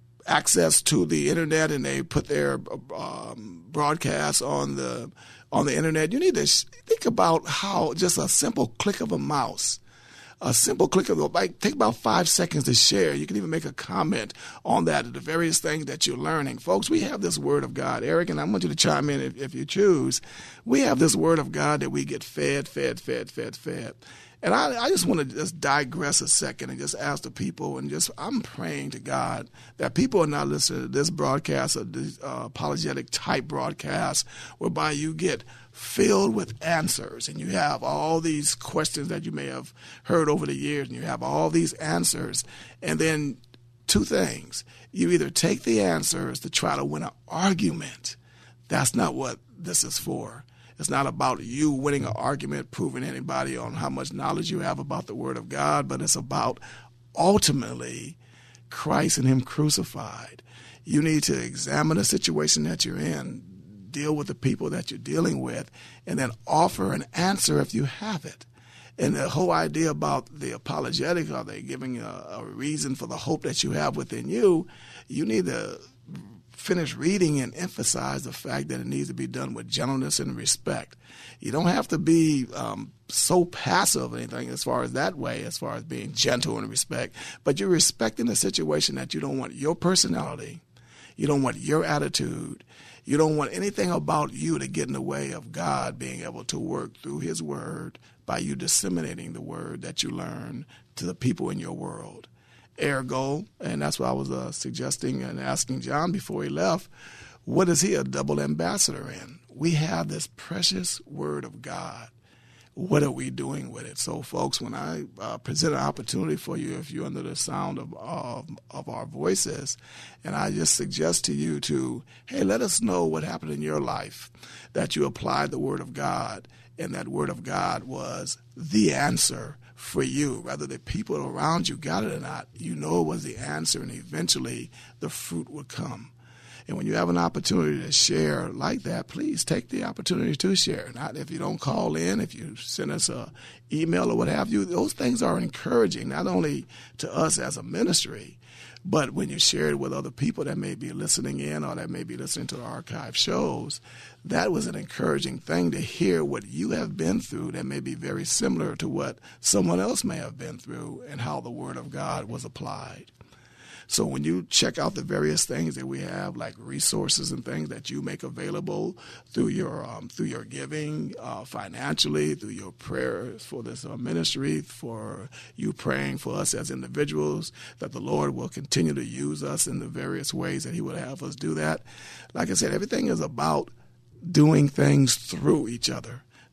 access to the internet, and they put their um, broadcasts on the on the internet, you need to think about how just a simple click of a mouse, a simple click of the, like, take about five seconds to share. You can even make a comment on that, the various things that you're learning. Folks, we have this Word of God. Eric, and I want you to chime in if, if you choose. We have this Word of God that we get fed, fed, fed, fed, fed. And I, I just want to just digress a second and just ask the people, and just I'm praying to God that people are not listening to this broadcast, or this uh, apologetic type broadcast, whereby you get filled with answers and you have all these questions that you may have heard over the years, and you have all these answers. And then two things. You either take the answers to try to win an argument. That's not what this is for. It's not about you winning an argument, proving anybody on how much knowledge you have about the Word of God, but it's about ultimately Christ and Him crucified. You need to examine the situation that you're in, deal with the people that you're dealing with, and then offer an answer if you have it. And the whole idea about the apologetic, are they giving a, a reason for the hope that you have within you? You need to finish reading and emphasize the fact that it needs to be done with gentleness and respect. You don't have to be um, so passive or anything as far as that way, as far as being gentle and respect, but you're respecting the situation that you don't want your personality, you don't want your attitude, you don't want anything about you to get in the way of God being able to work through His Word by you disseminating the Word that you learn to the people in your world. Ergo, and that's what I was uh, suggesting and asking John before he left, what is he a double ambassador in? We have this precious Word of God. What are we doing with it? So, folks, when I uh, present an opportunity for you, if you're under the sound of, of of our voices, and I just suggest to you to, hey, let us know what happened in your life, that you applied the Word of God, and that Word of God was the answer for you. Whether the people around you got it or not, you know it was the answer, and eventually the fruit would come. And when you have an opportunity to share like that, please take the opportunity to share. Not if you don't call in, if you send us an email or what have you. Those things are encouraging, not only to us as a ministry, but when you share it with other people that may be listening in or that may be listening to the archive shows, that was an encouraging thing to hear what you have been through that may be very similar to what someone else may have been through and how the Word of God was applied. So when you check out the various things that we have, like resources and things that you make available through your um, through your giving, uh, financially, through your prayers for this uh, ministry, for you praying for us as individuals, that the Lord will continue to use us in the various ways that He would have us do that. Like I said, everything is about doing things through each other,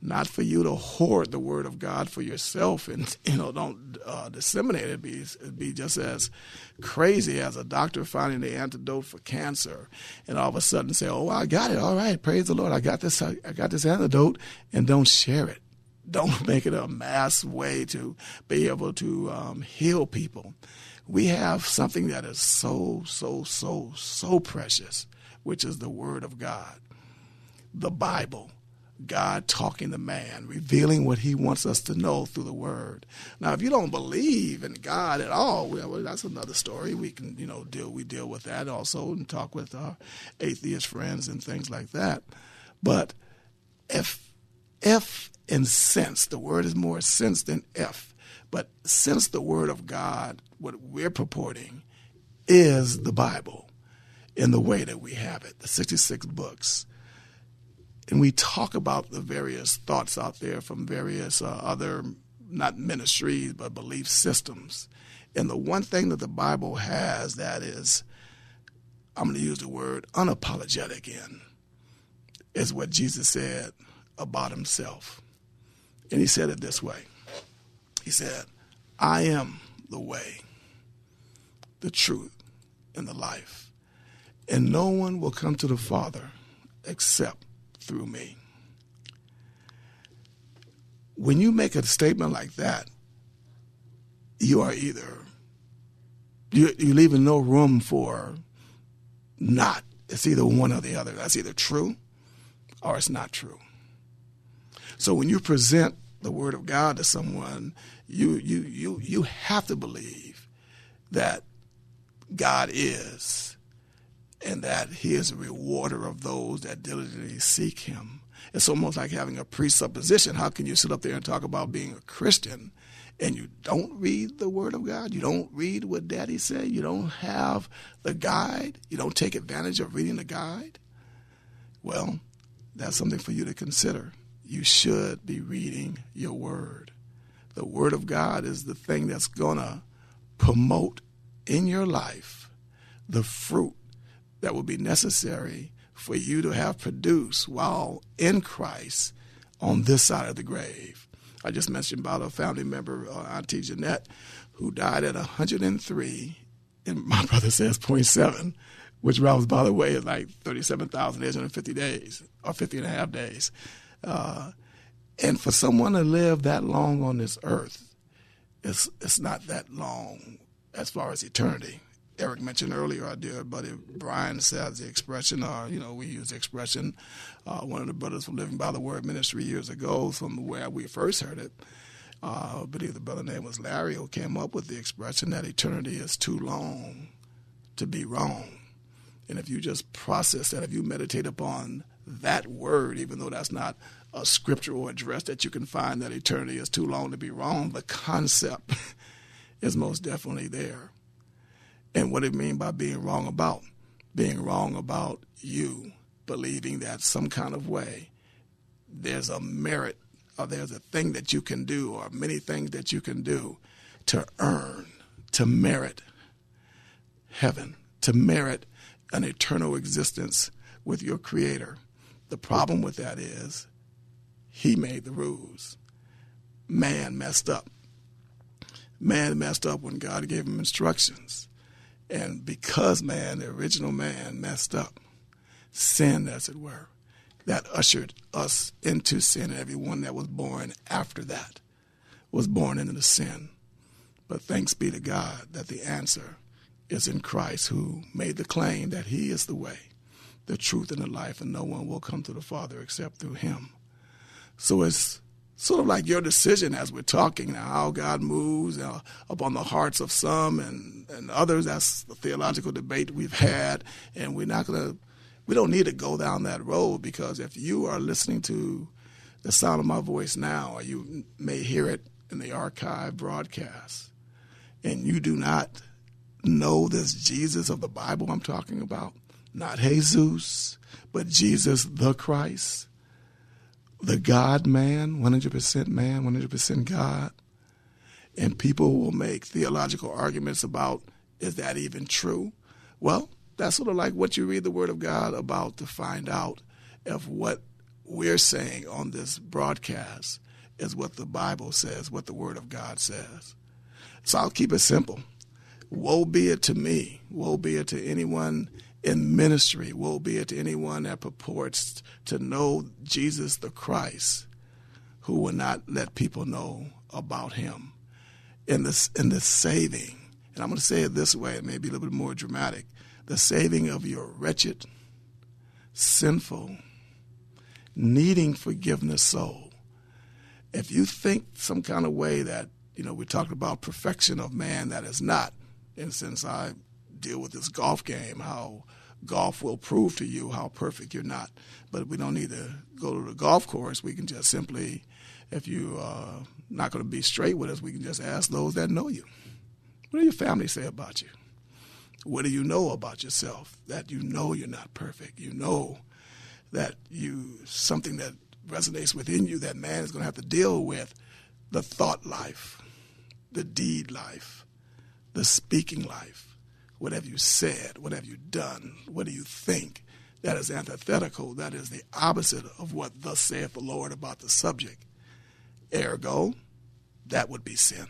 not for you to hoard the word of God for yourself and, you know, don't uh, disseminate it. It'd be, it'd be just as crazy as a doctor finding the antidote for cancer and all of a sudden say, oh, I got it. All right, praise the Lord. I got this, I, I got this antidote, and don't share it. Don't make it a mass way to be able to um, heal people. We have something that is so, so, so, so precious, which is the Word of God, the Bible. God talking to man, revealing what he wants us to know through the word. Now, if you don't believe in God at all, well, that's another story. We can, you know, deal, we deal with that also and talk with our atheist friends and things like that. But if, if in sense, the word is more sense than if, but since the word of God, what we're purporting is the Bible in the way that we have it, the sixty-six books. And we talk about the various thoughts out there from various uh, other, not ministries, but belief systems. And the one thing that the Bible has that is, I'm going to use the word unapologetic in, is what Jesus said about himself. And he said it this way. He said, I am the way, the truth, and the life. And no one will come to the Father except through me. When you make a statement like that, you are either, you, you're leaving no room for not. It's either one or the other. That's either true or it's not true. So when you present the word of God to someone, you you you you have to believe that God is, and that he is a rewarder of those that diligently seek him. It's almost like having a presupposition. How can you sit up there and talk about being a Christian and you don't read the word of God? You don't read what Daddy said? You don't have the guide? You don't take advantage of reading the guide? Well, that's something for you to consider. You should be reading your word. The word of God is the thing that's going to promote in your life the fruit that will be necessary for you to have produced while in Christ on this side of the grave. I just mentioned about a family member, uh, Auntie Jeanette, who died at one hundred three, and my brother says point seven, which was, by the way, is like thirty-seven thousand eight hundred fifty days, or fifty and a half days. Uh, and for someone to live that long on this earth, it's, it's not that long as far as eternity. Eric mentioned earlier, our dear buddy Brian says the expression, or, you know, we use the expression, uh, one of the brothers from Living by the Word Ministry years ago from where we first heard it, uh, I believe the brother name was Larry, who came up with the expression that eternity is too long to be wrong. And if you just process that, if you meditate upon that word, even though that's not a scriptural address that you can find that eternity is too long to be wrong, the concept is most definitely there. And what it means by being wrong about? Being wrong about you believing that some kind of way there's a merit or there's a thing that you can do or many things that you can do to earn, to merit heaven, to merit an eternal existence with your Creator. The problem with that is he made the rules. Man messed up. Man messed up when God gave him instructions. And because man, the original man, messed up, sin, as it were, that ushered us into sin. And everyone that was born after that was born into the sin. But thanks be to God that the answer is in Christ, who made the claim that he is the way, the truth, and the life, and no one will come to the Father except through him. So it's sort of like your decision as we're talking now, how God moves uh, upon the hearts of some and, and others. That's the theological debate we've had, and we're not going to, we don't need to go down that road, because if you are listening to the sound of my voice now, or you may hear it in the archive broadcast, and you do not know this Jesus of the Bible I'm talking about, not Jesus, but Jesus the Christ, the God-man, one hundred percent man, one hundred percent God. And people will make theological arguments about, is that even true? Well, that's sort of like what you read the Word of God about to find out if what we're saying on this broadcast is what the Bible says, what the Word of God says. So I'll keep it simple. Woe be it to me. Woe be it to anyone in ministry. Woe be it to anyone that purports to know Jesus the Christ, who will not let people know about him. In this, in the saving, and I'm going to say it this way, it may be a little bit more dramatic, the saving of your wretched, sinful, needing forgiveness soul. If you think some kind of way that, you know, we talked about perfection of man, that is not. And since I deal with this golf game, how golf will prove to you how perfect you're not. But we don't need to go to the golf course. We can just simply, if you're uh, not going to be straight with us, we can just ask those that know you. What do your family say about you? What do you know about yourself that you know you're not perfect? You know that you, something that resonates within you that man is going to have to deal with, the thought life, the deed life, the speaking life. What have you said? What have you done? What do you think? That is antithetical. That is the opposite of what thus saith the Lord about the subject. Ergo, that would be sin.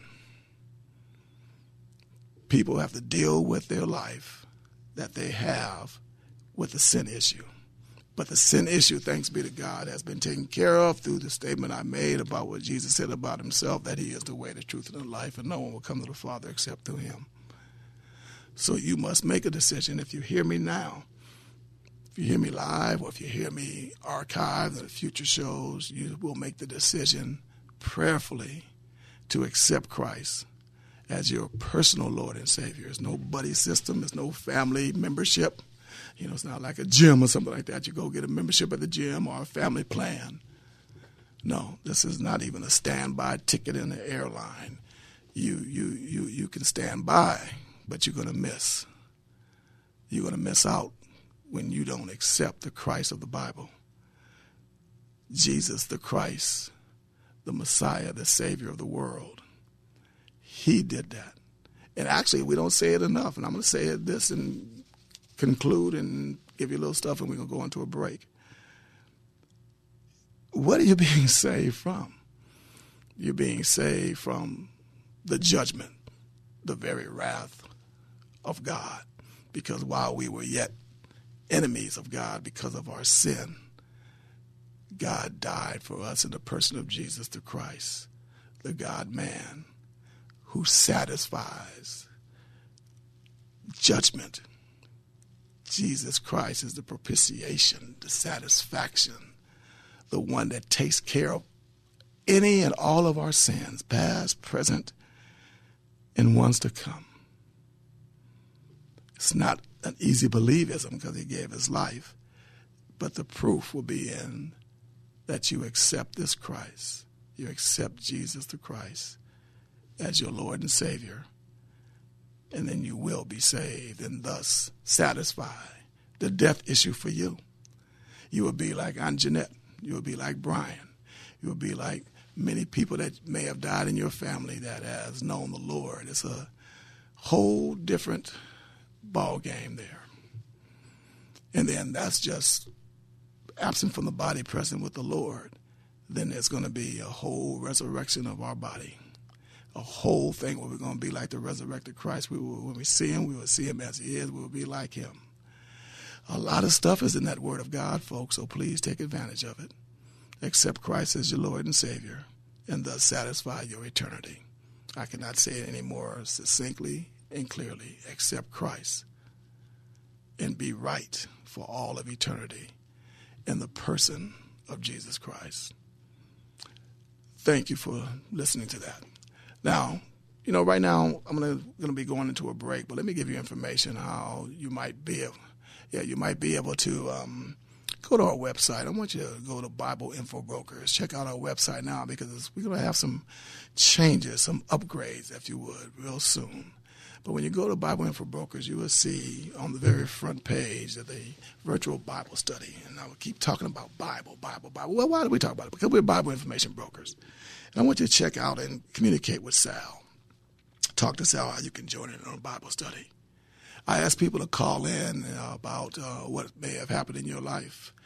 People have to deal with their life that they have with the sin issue. But the sin issue, thanks be to God, has been taken care of through the statement I made about what Jesus said about himself, that he is the way, the truth, and the life, and no one will come to the Father except through him. So you must make a decision. If you hear me now, if you hear me live, or if you hear me archived in the future shows, you will make the decision prayerfully to accept Christ as your personal Lord and Savior. There's no buddy system. There's no family membership. You know, it's not like a gym or something like that. You go get a membership at the gym or a family plan. No, this is not even a standby ticket in the airline. You you you you can stand by, but you're going to miss. You're going to miss out when you don't accept the Christ of the Bible. Jesus the Christ, the Messiah, the Savior of the world. He did that. And actually, we don't say it enough. And I'm going to say it this and conclude and give you a little stuff, and we're going to go into a break. What are you being saved from? You're being saved from the judgment, the very wrath of God. Because while we were yet enemies of God because of our sin, God died for us in the person of Jesus the Christ, the God-man, who satisfies judgment. Jesus Christ is the propitiation, the satisfaction, the one that takes care of any and all of our sins, past, present, and ones to come. It's not an easy believism because he gave his life, but the proof will be in that you accept this Christ. You accept Jesus the Christ as your Lord and Savior, and then you will be saved and thus satisfy the death issue for you. You will be like Aunt Jeanette. You will be like Brian. You will be like many people that may have died in your family that has known the Lord. It's a whole different ball game there. And then that's just absent from the body, present with the Lord. Then there's going to be a whole resurrection of our body. A whole thing where we're going to be like the resurrected Christ. We will, when we see him, we will see him as he is. We will be like him. A lot of stuff is in that word of God, folks, so please take advantage of it. Accept Christ as your Lord and Savior, and thus satisfy your eternity. I cannot say it any more succinctly and clearly. Accept Christ and be right for all of eternity in the person of Jesus Christ. Thank you for listening to that. Now, you know, right now I'm gonna gonna be going into a break, but let me give you information how you might be able, yeah, you might be able to um, go to our website. I want you to go to Bible Info Brokers. Check out our website now because we're gonna have some changes, some upgrades, if you would, real soon. But when you go to Bible Info Brokers, you will see on the very front page of the virtual Bible study. And I will keep talking about Bible, Bible, Bible. Well, why do we talk about it? Because we're Bible Information Brokers. And I want you to check out and communicate with Sal. Talk to Sal how you can join in on a Bible study. I ask people to call in about uh, what may have happened in your life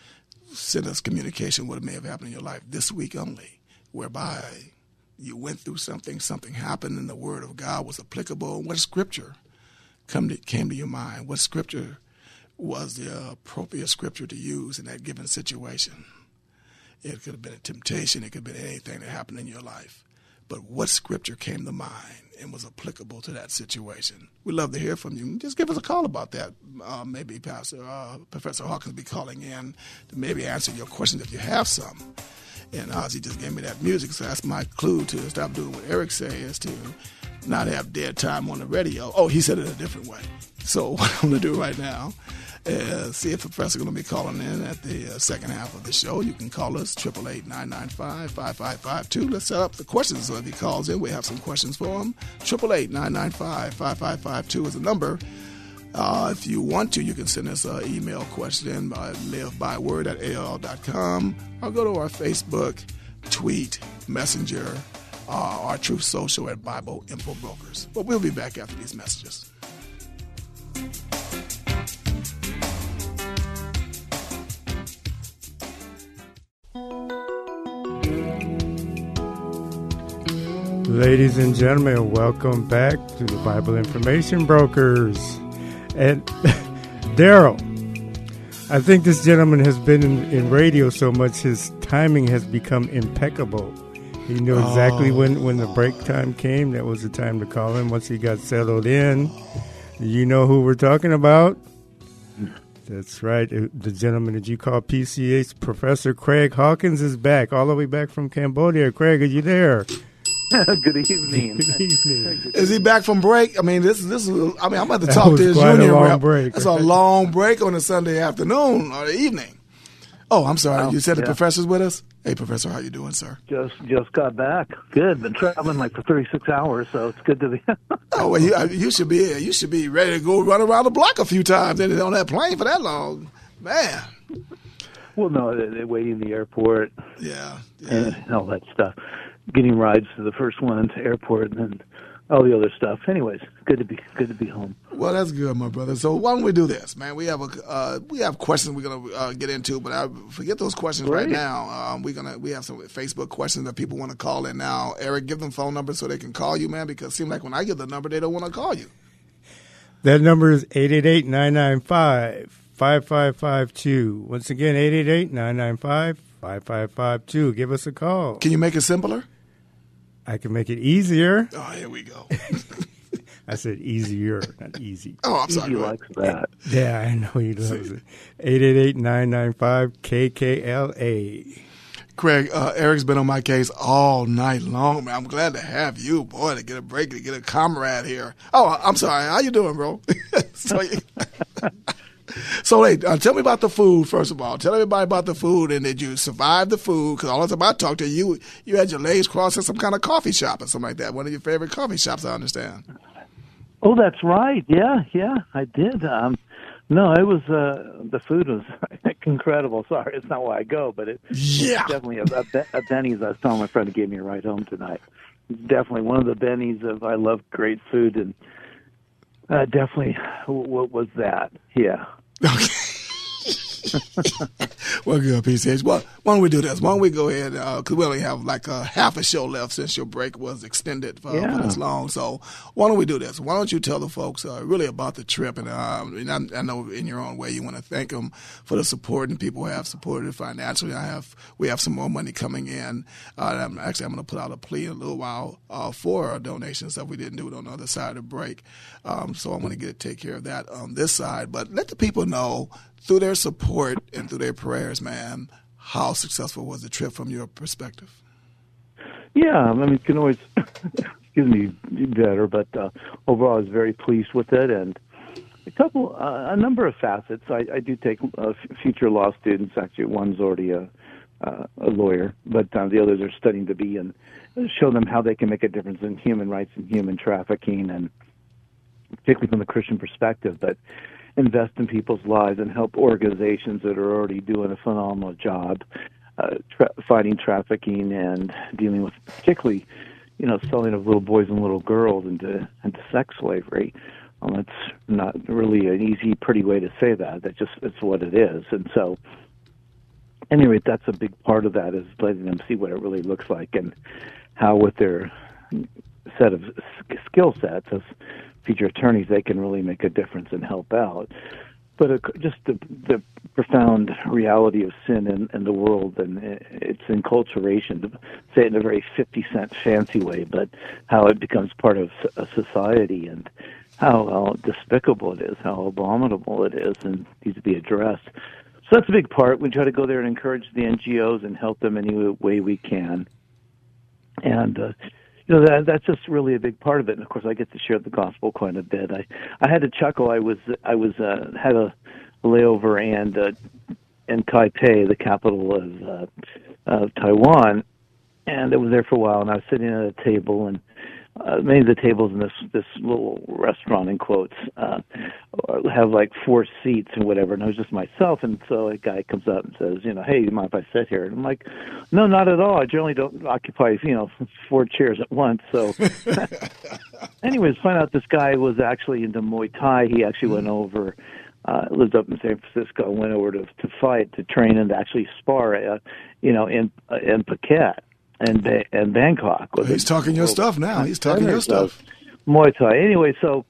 send us communication what may have happened in your life this week only, whereby you went through something, something happened, and the Word of God was applicable. What scripture come to, came to your mind? What scripture was the appropriate scripture to use in that given situation? It could have been a temptation. It could have been anything that happened in your life. But what scripture came to mind and was applicable to that situation? We'd love to hear from you. Just give us a call about that. Uh, maybe Pastor uh, Professor Hawkins will be calling in to maybe answer your questions if you have some. And Ozzy just gave me that music, so that's my clue to stop doing what Eric says, to not have dead time on the radio. Oh, he said it a different way. So what I'm going to do right now is see if the Professor is going to be calling in at the uh, second half of the show. You can call us, eight eight eight, nine nine five, five five five two. Let's set up the questions. So if he calls in, we have some questions for him. eight eight eight, nine nine five, five five five two is the number. Uh, if you want to, you can send us an email question by livebyword at A O L dot com, or go to our Facebook, tweet, messenger, uh, our Truth Social at Bible Info Brokers. But we'll be back after these messages. Ladies and gentlemen, welcome back to the Bible Information Brokers. And Daryl, I think this gentleman has been in, in radio so much, his timing has become impeccable. He knew exactly oh. when, when the break time came. That was the time to call him. Once he got settled in, you know who we're talking about? That's right. The gentleman that you call P C H, Professor Craig Hawkins, is back, all the way back from Cambodia. Craig, are you there? Good evening. Good evening. Is he back from break? I mean, this this is. I mean, I'm about to That talk was to his quite a union long rep. break. That's a long break on a Sunday afternoon or the evening. Oh, I'm sorry. Oh, you said yeah. the professor's with us? Hey, Professor, how you doing, sir? Just just got back. Good. Been traveling like for thirty-six hours, so it's good to be. Oh, well, you, you should be you should be ready to go run around the block a few times and on that plane for that long, man. Well, no, they, they wait in the airport. Yeah, yeah. And all that stuff. Getting rides to the first one to airport, and then all the other stuff. Anyways, good to be good to be home. Well, that's good, my brother. So why don't we do this, man? We have a uh, we have questions we're gonna uh, get into, but I forget those questions Great. right now. Um, we're gonna we have some Facebook questions that people want to call in now. Eric, give them phone numbers so they can call you, man. Because it seems like when I give the number, they don't want to call you. That number is eight eight eight, nine nine five, five five five two. Once again, eight eight eight, nine nine five, five five five two. Give us a call. Can you make it simpler? I can make it easier. Oh, here we go. I said easier, not easy. Oh, I'm sorry. He go ahead. likes that. Yeah, I know he loves it. eight eight eight, nine nine five, K K L A. Craig, uh, Eric's been on my case all night long, man. I'm glad to have you, boy, to get a break, to get a comrade here. Oh, I'm sorry. How you doing, bro? so, so, hey, uh, tell me about the food, first of all. Tell everybody about the food, and did you survive the food? Because all the time I talked to you, you had your legs crossed at some kind of coffee shop or something like that. One of your favorite coffee shops, I understand. Oh, that's right. Yeah, yeah, I did. Um, no, it was uh, the food was incredible. Sorry, it's not why I go, but it, Yeah. it's definitely a, a, a Benny's. I was telling my friend who gave me a ride home tonight. Definitely one of the Benny's of I love great food, and uh, definitely what was that? Yeah. Okay. Well, good, P C H. Well, why don't we do this? Why don't we go ahead, because uh, we only have like a half a show left since your break was extended for, Yeah. for this long. So why don't we do this? Why don't you tell the folks uh, really about the trip? And, um, and I, I know in your own way you want to thank them for the support, and people have supported financially. I have We have some more money coming in. Uh, I'm, actually, I'm going to put out a plea in a little while uh, for our donations that we didn't do it on the other side of the break. Um, so I'm going to get to take care of that on this side. But let the people know through their support and through their prayers, man, how successful was the trip from your perspective? Yeah, I mean, you can always, excuse me, be better, but uh, overall I was very pleased with it. And a couple, uh, a number of facets. I, I do take uh, future law students. Actually, one's already a, uh, a lawyer, but uh, the others are studying to be, and show them how they can make a difference in human rights and human trafficking, and particularly from the Christian perspective, but invest in people's lives and help organizations that are already doing a phenomenal job uh, tra- fighting trafficking and dealing with, particularly, you know, selling of little boys and little girls into into sex slavery. Um, it's not really an easy, pretty way to say that. That just it's what it is. And so, anyway, that's a big part of that, is letting them see what it really looks like and how with their set of skill sets as future attorneys, they can really make a difference and help out. But uh, just the, the profound reality of sin in, in the world and its enculturation, to say it in a very fifty cent fancy way, but how it becomes part of a society and how, how despicable it is, how abominable it is, and needs to be addressed. So that's a big part. We try to go there and encourage the N G Os and help them any way we can. And, uh, you know, that, that's just really a big part of it. And, of course, I get to share the gospel quite a bit. I, I had to chuckle. I was, I was, uh, had a layover and, uh, in Taipei, the capital of, uh, of Taiwan, and I was there for a while, and I was sitting at a table, and Uh, many of the tables in this this little restaurant, in quotes, uh, have like four seats and whatever, and I was just myself, and so a guy comes up and says, you know, hey, you mind if I sit here? And I'm like, no, not at all. I generally don't occupy, you know, four chairs at once. So anyways, find out this guy was actually into Muay Thai. He actually went over, uh, lived up in San Francisco, went over to to fight, to train, and to actually spar, uh, you know, in uh, in Phuket. And and Bangkok. Well, he's talking your stuff now. He's talking your stuff. Muay Thai. Anyway, so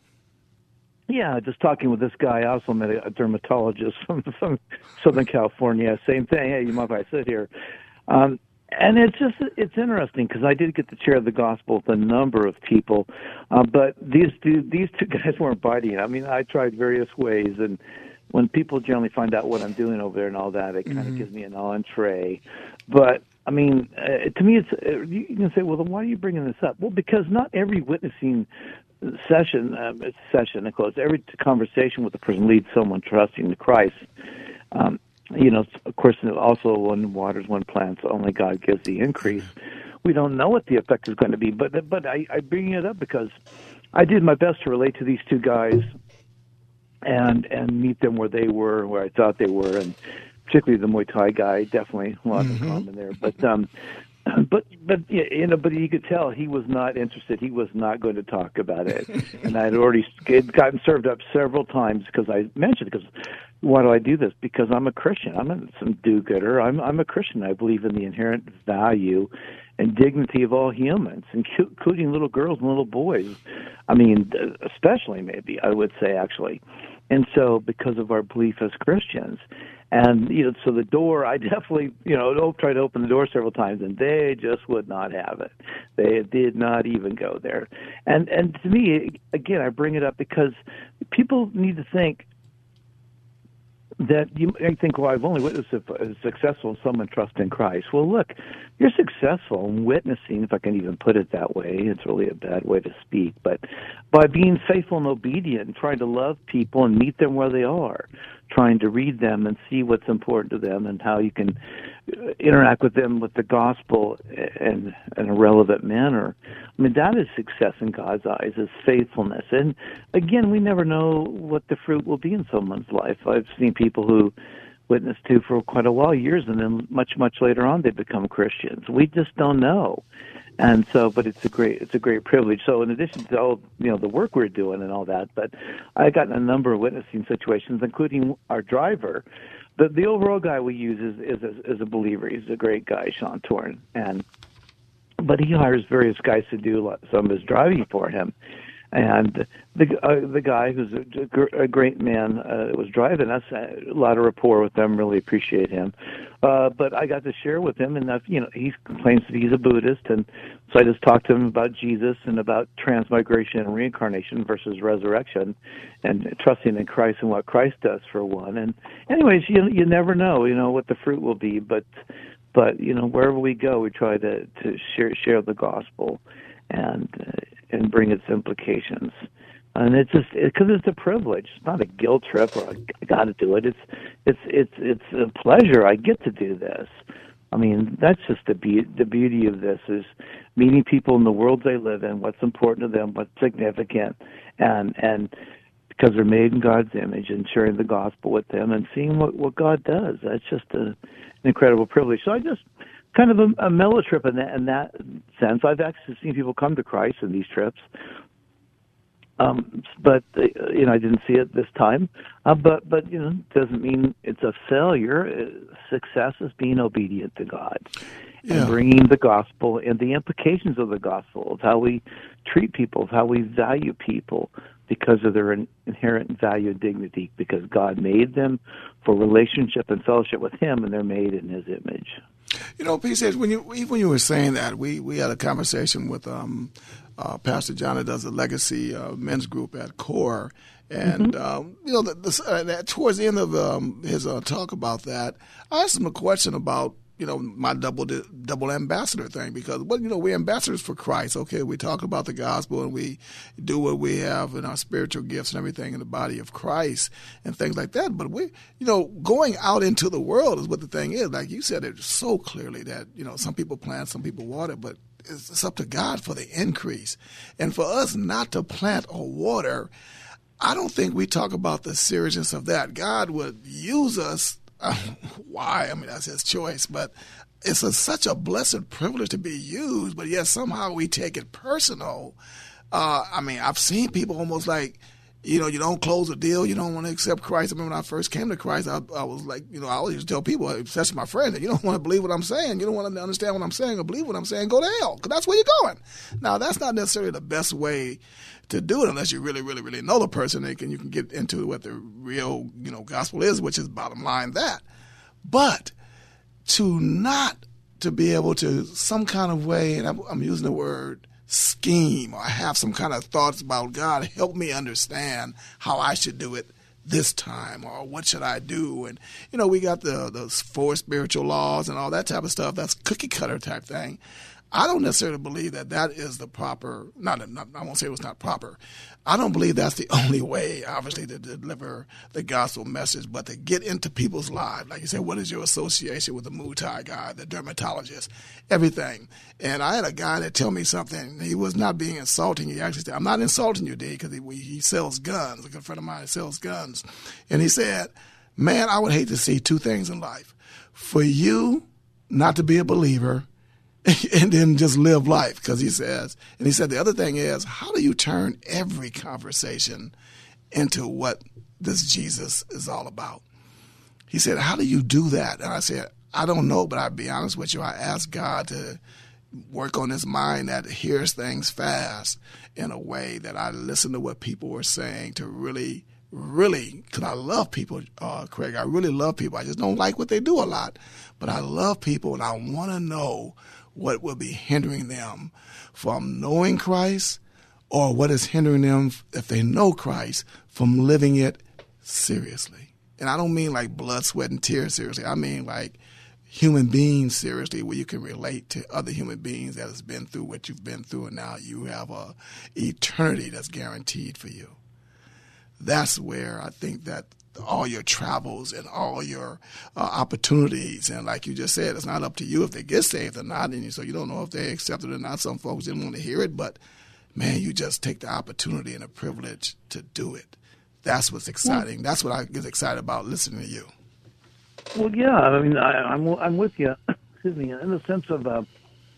yeah, just talking with this guy. I also met a dermatologist from, from Southern California. Same thing. Hey, you mind if I sit here? Um, and it's just it's interesting because I did get to share the gospel with a number of people, uh, but these two, these two guys weren't biting. I mean, I tried various ways, and when people generally find out what I'm doing over there and all that, it kind of mm-hmm. gives me an entree. But I mean, uh, to me, it's uh, you can say, well, then why are you bringing this up? Well, because not every witnessing session, um, session, of course, every conversation with a person leads someone trusting to Christ. Um, you know, of course, also one waters, one plants, only God gives the increase. We don't know what the effect is going to be, but but I, I bring it up because I did my best to relate to these two guys and and meet them where they were, where I thought they were, and particularly the Muay Thai guy, definitely a lot mm-hmm. in common there. But um, but but you know, but you could tell he was not interested. He was not going to talk about it, and I'd already gotten served up several times because I mentioned because why do I do this? Because I'm a Christian. I'm not some do-gooder. I'm I'm a Christian. I believe in the inherent value and dignity of all humans, including little girls and little boys. I mean, especially maybe I would say actually, and so because of our belief as Christians. And, you know, so the door, I definitely, you know, tried to open the door several times, and they just would not have it. They did not even go there. And and to me, again, I bring it up because people need to think that you may think, well, I've only witnessed a successful someone trust in Christ. Well, look, you're successful in witnessing, if I can even put it that way. It's really a bad way to speak. But by being faithful and obedient and trying to love people and meet them where they are, trying to read them and see what's important to them and how you can interact with them with the gospel in, in a relevant manner. I mean, that is success in God's eyes, is faithfulness. And again, we never know what the fruit will be in someone's life. I've seen people who witnessed to for quite a while, years, and then much, much later on they become Christians. We just don't know. And so, but it's a great, it's a great privilege. So in addition to all, you know, the work we're doing and all that, but I got in a number of witnessing situations, including our driver. The the overall guy we use is is a, is a believer. He's a great guy, Sean Torn, and but he hires various guys to do some of his driving for him. And the uh, the guy who's a, a great man uh, was driving us. A lot of rapport with them. Really appreciate him. Uh, but I got to share with him, and that, you know, he claims that he's a Buddhist, and so I just talked to him about Jesus and about transmigration and reincarnation versus resurrection, and trusting in Christ and what Christ does for one. And anyways, you you never know, you know, what the fruit will be, but but you know, wherever we go, we try to to share share the gospel and uh, and bring its implications. And it's just because it, it's a privilege. It's not a guilt trip or I got to do it. It's it's it's it's a pleasure. I get to do this. I mean, that's just the be- the beauty of this is meeting people in the world they live in, what's important to them, what's significant, and and because they're made in God's image, and sharing the gospel with them and seeing what, what God does. That's just a, an incredible privilege. So I just kind of a, a mellow trip in that, in that sense. I've actually seen people come to Christ in these trips. Um, but uh, you know, I didn't see it this time. Uh, but but you know, doesn't mean it's a failure. Uh, success is being obedient to God Yeah. and bringing the gospel and the implications of the gospel, of how we treat people, of how we value people because of their in- inherent value and dignity. Because God made them for relationship and fellowship with Him, and they're made in His image. You know, P C, when you even when you were saying that, we, we had a conversation with um, uh, Pastor John, that does a legacy uh, men's group at CORE, and mm-hmm. um, you know, the, the, uh, towards the end of um, his uh, talk about that, I asked him a question about, you know, my double double ambassador thing, because, well, you know, we're ambassadors for Christ. Okay, we talk about the gospel and we do what we have in our spiritual gifts and everything in the body of Christ and things like that. But we, you know, going out into the world is what the thing is. Like you said it so clearly that, you know, some people plant, some people water, but it's, it's up to God for the increase. And for us not to plant or water, I don't think we talk about the seriousness of that. God would use us. Uh, why? I mean, that's His choice, but it's a, such a blessed privilege to be used, but yet somehow we take it personal. Uh, I mean, I've seen people almost like, you know, you don't close a deal, you don't want to accept Christ. I remember when I first came to Christ, I, I was like, you know, I always tell people, especially my friends, that you don't want to believe what I'm saying, you don't want to understand what I'm saying or believe what I'm saying, go to hell, because that's where you're going. Now, that's not necessarily the best way to do it unless you really, really, really know the person, and you can get into what the real, you know, gospel is, which is bottom line that. But to not to be able to some kind of way, and I'm, I'm using the word scheme, or have some kind of thoughts about, God, help me understand how I should do it this time, or what should I do? And, you know, we got the, the four spiritual laws and all that type of stuff. That's cookie cutter type thing. I don't necessarily believe that that is the proper, not, not I won't say it was not proper. I don't believe that's the only way, obviously, to deliver the gospel message, but to get into people's lives. Like you said, what is your association with the Muay Thai guy, the dermatologist, everything. And I had a guy that tell me something. He was not being insulting. He actually said, I'm not insulting you, D, because he, he sells guns. A good friend of mine sells guns. And he said, man, I would hate to see two things in life. For you not to be a believer, and then just live life, because he says, and he said the other thing is, how do you turn every conversation into what this Jesus is all about? He said, how do you do that? And I said, I don't know, but I'll be honest with you. I asked God to work on his mind that hears things fast in a way that I listen to what people were saying to really, really, because I love people, uh, Craig. I really love people. I just don't like what they do a lot, but I love people, and I want to know what will be hindering them from knowing Christ, or what is hindering them, if they know Christ, from living it seriously. And I don't mean like blood, sweat, and tears seriously. I mean like human beings seriously, where you can relate to other human beings that has been through what you've been through, and now you have a eternity that's guaranteed for you. That's where I think that all your travels and all your uh, opportunities, and like you just said, it's not up to you if they get saved or not, and so you don't know if they accept it or not. Some folks didn't want to hear it, but man, you just take the opportunity and the privilege to do it. That's what's exciting. That's what I get excited about listening to you. Well, yeah, I mean, I, I'm I'm with you. Excuse me, in the sense of uh,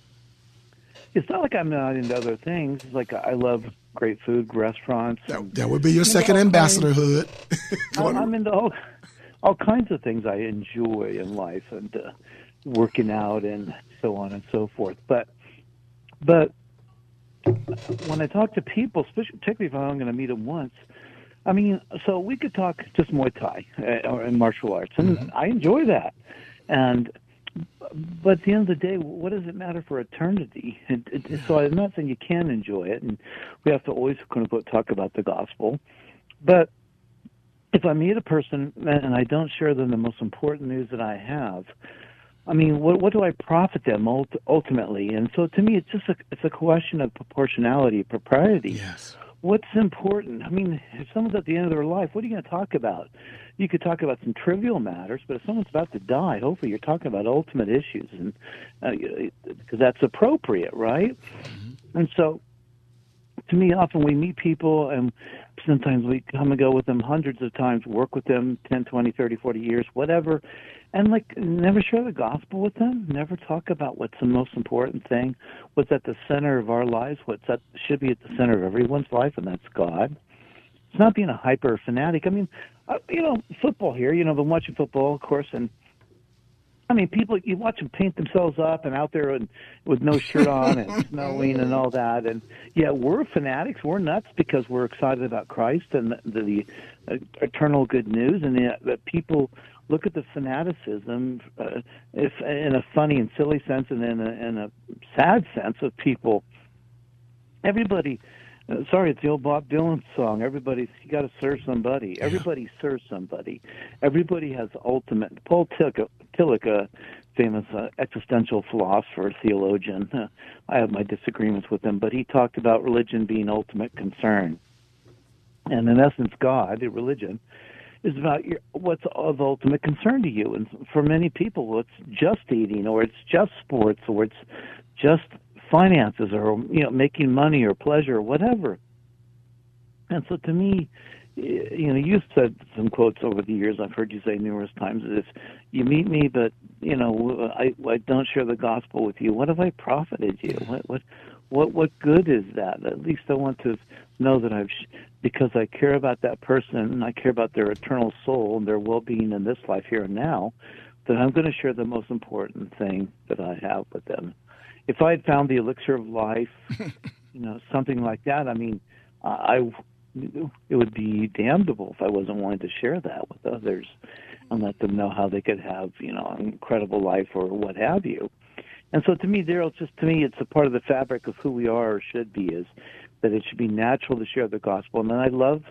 it's not like I'm not into other things. It's like I love great food, restaurants. That, that would be your second ambassadorhood. I'm, I'm into all, all kinds of things I enjoy in life, and uh, working out and so on and so forth. But but when I talk to people, especially particularly if I'm going to meet them once, I mean, so we could talk just Muay Thai uh, or in martial arts, and mm-hmm. I enjoy that. And but at the end of the day, what does it matter for eternity? It, it, so I'm not saying you can enjoy it, and we have to always, quote unquote, talk about the gospel. But if I meet a person and I don't share them the most important news that I have, I mean, what, what do I profit them ultimately? And so to me, it's just a, it's a question of proportionality, propriety. Yes. What's important? I mean, if someone's at the end of their life, what are you going to talk about? You could talk about some trivial matters, but if someone's about to die, hopefully you're talking about ultimate issues, and because uh, that's appropriate, right? Mm-hmm. And so, to me, often we meet people and sometimes we come and go with them hundreds of times, work with them ten, twenty, thirty, forty years, whatever, and like never share the gospel with them, never talk about what's the most important thing, what's at the center of our lives, what's at, should be at the center of everyone's life, and that's God. It's not being a hyper fanatic. I mean, uh, you know, football here, you know, I've been watching football, of course, and I mean, people, you watch them paint themselves up and out there and, with no shirt on and snowing and all that. And, yeah, we're fanatics. We're nuts because we're excited about Christ and the, the, the uh, eternal good news. And the, the people look at the fanaticism uh, if, in a funny and silly sense and in a, in a sad sense of people. Everybody... Uh, sorry, it's the old Bob Dylan song. Everybody's you got to serve somebody. Yeah. Everybody serves somebody. Everybody has ultimate. Paul Tillich, Tillich a famous uh, existential philosopher, theologian. Uh, I have my disagreements with him, but he talked about religion being ultimate concern. And in essence, God, the religion, is about your, what's of ultimate concern to you. And for many people, it's just eating, or it's just sports, or it's just finances, or you know, making money or pleasure or whatever. And so, to me, you know, you've said some quotes over the years. I've heard you say numerous times that if you meet me, but you know, I, I don't share the gospel with you, what have I profited you? What what what what good is that? At least I want to know that I've, because I care about that person and I care about their eternal soul and their well-being in this life here and now, that I'm going to share the most important thing that I have with them. If I had found the elixir of life, you know, something like that, I mean, I, it would be damnable if I wasn't willing to share that with others and let them know how they could have, you know, an incredible life or what have you. And so to me, Daryl, just to me, it's a part of the fabric of who we are or should be, is that it should be natural to share the gospel. And then I love,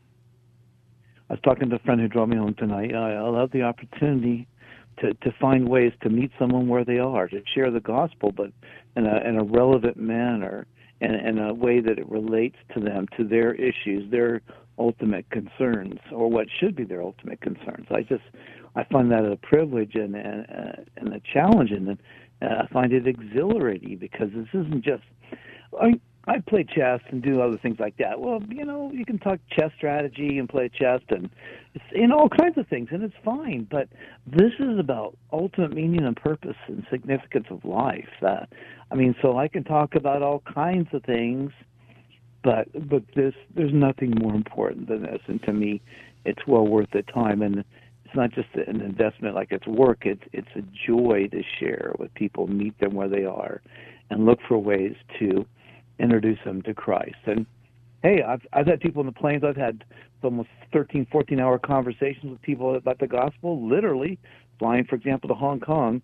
I was talking to a friend who drove me home tonight, I, I love the opportunity To, to find ways to meet someone where they are, to share the gospel, but in a, in a relevant manner, and in a way that it relates to them, to their issues, their ultimate concerns, or what should be their ultimate concerns. I just, I find that a privilege and, and, uh, and a challenge, and uh, I find it exhilarating, because this isn't just, I, I play chess and do other things like that. Well, you know, you can talk chess strategy and play chess and it's in all kinds of things, and it's fine. But this is about ultimate meaning and purpose and significance of life. Uh, I mean, so I can talk about all kinds of things, but but this there's nothing more important than this. And to me, it's well worth the time. And it's not just an investment like it's work. It's it's a joy to share with people, meet them where they are, and look for ways to introduce them to Christ. And hey, I've I've had people in the planes. I've had almost thirteen, fourteen hour conversations with people about the gospel, literally flying, for example, to Hong Kong.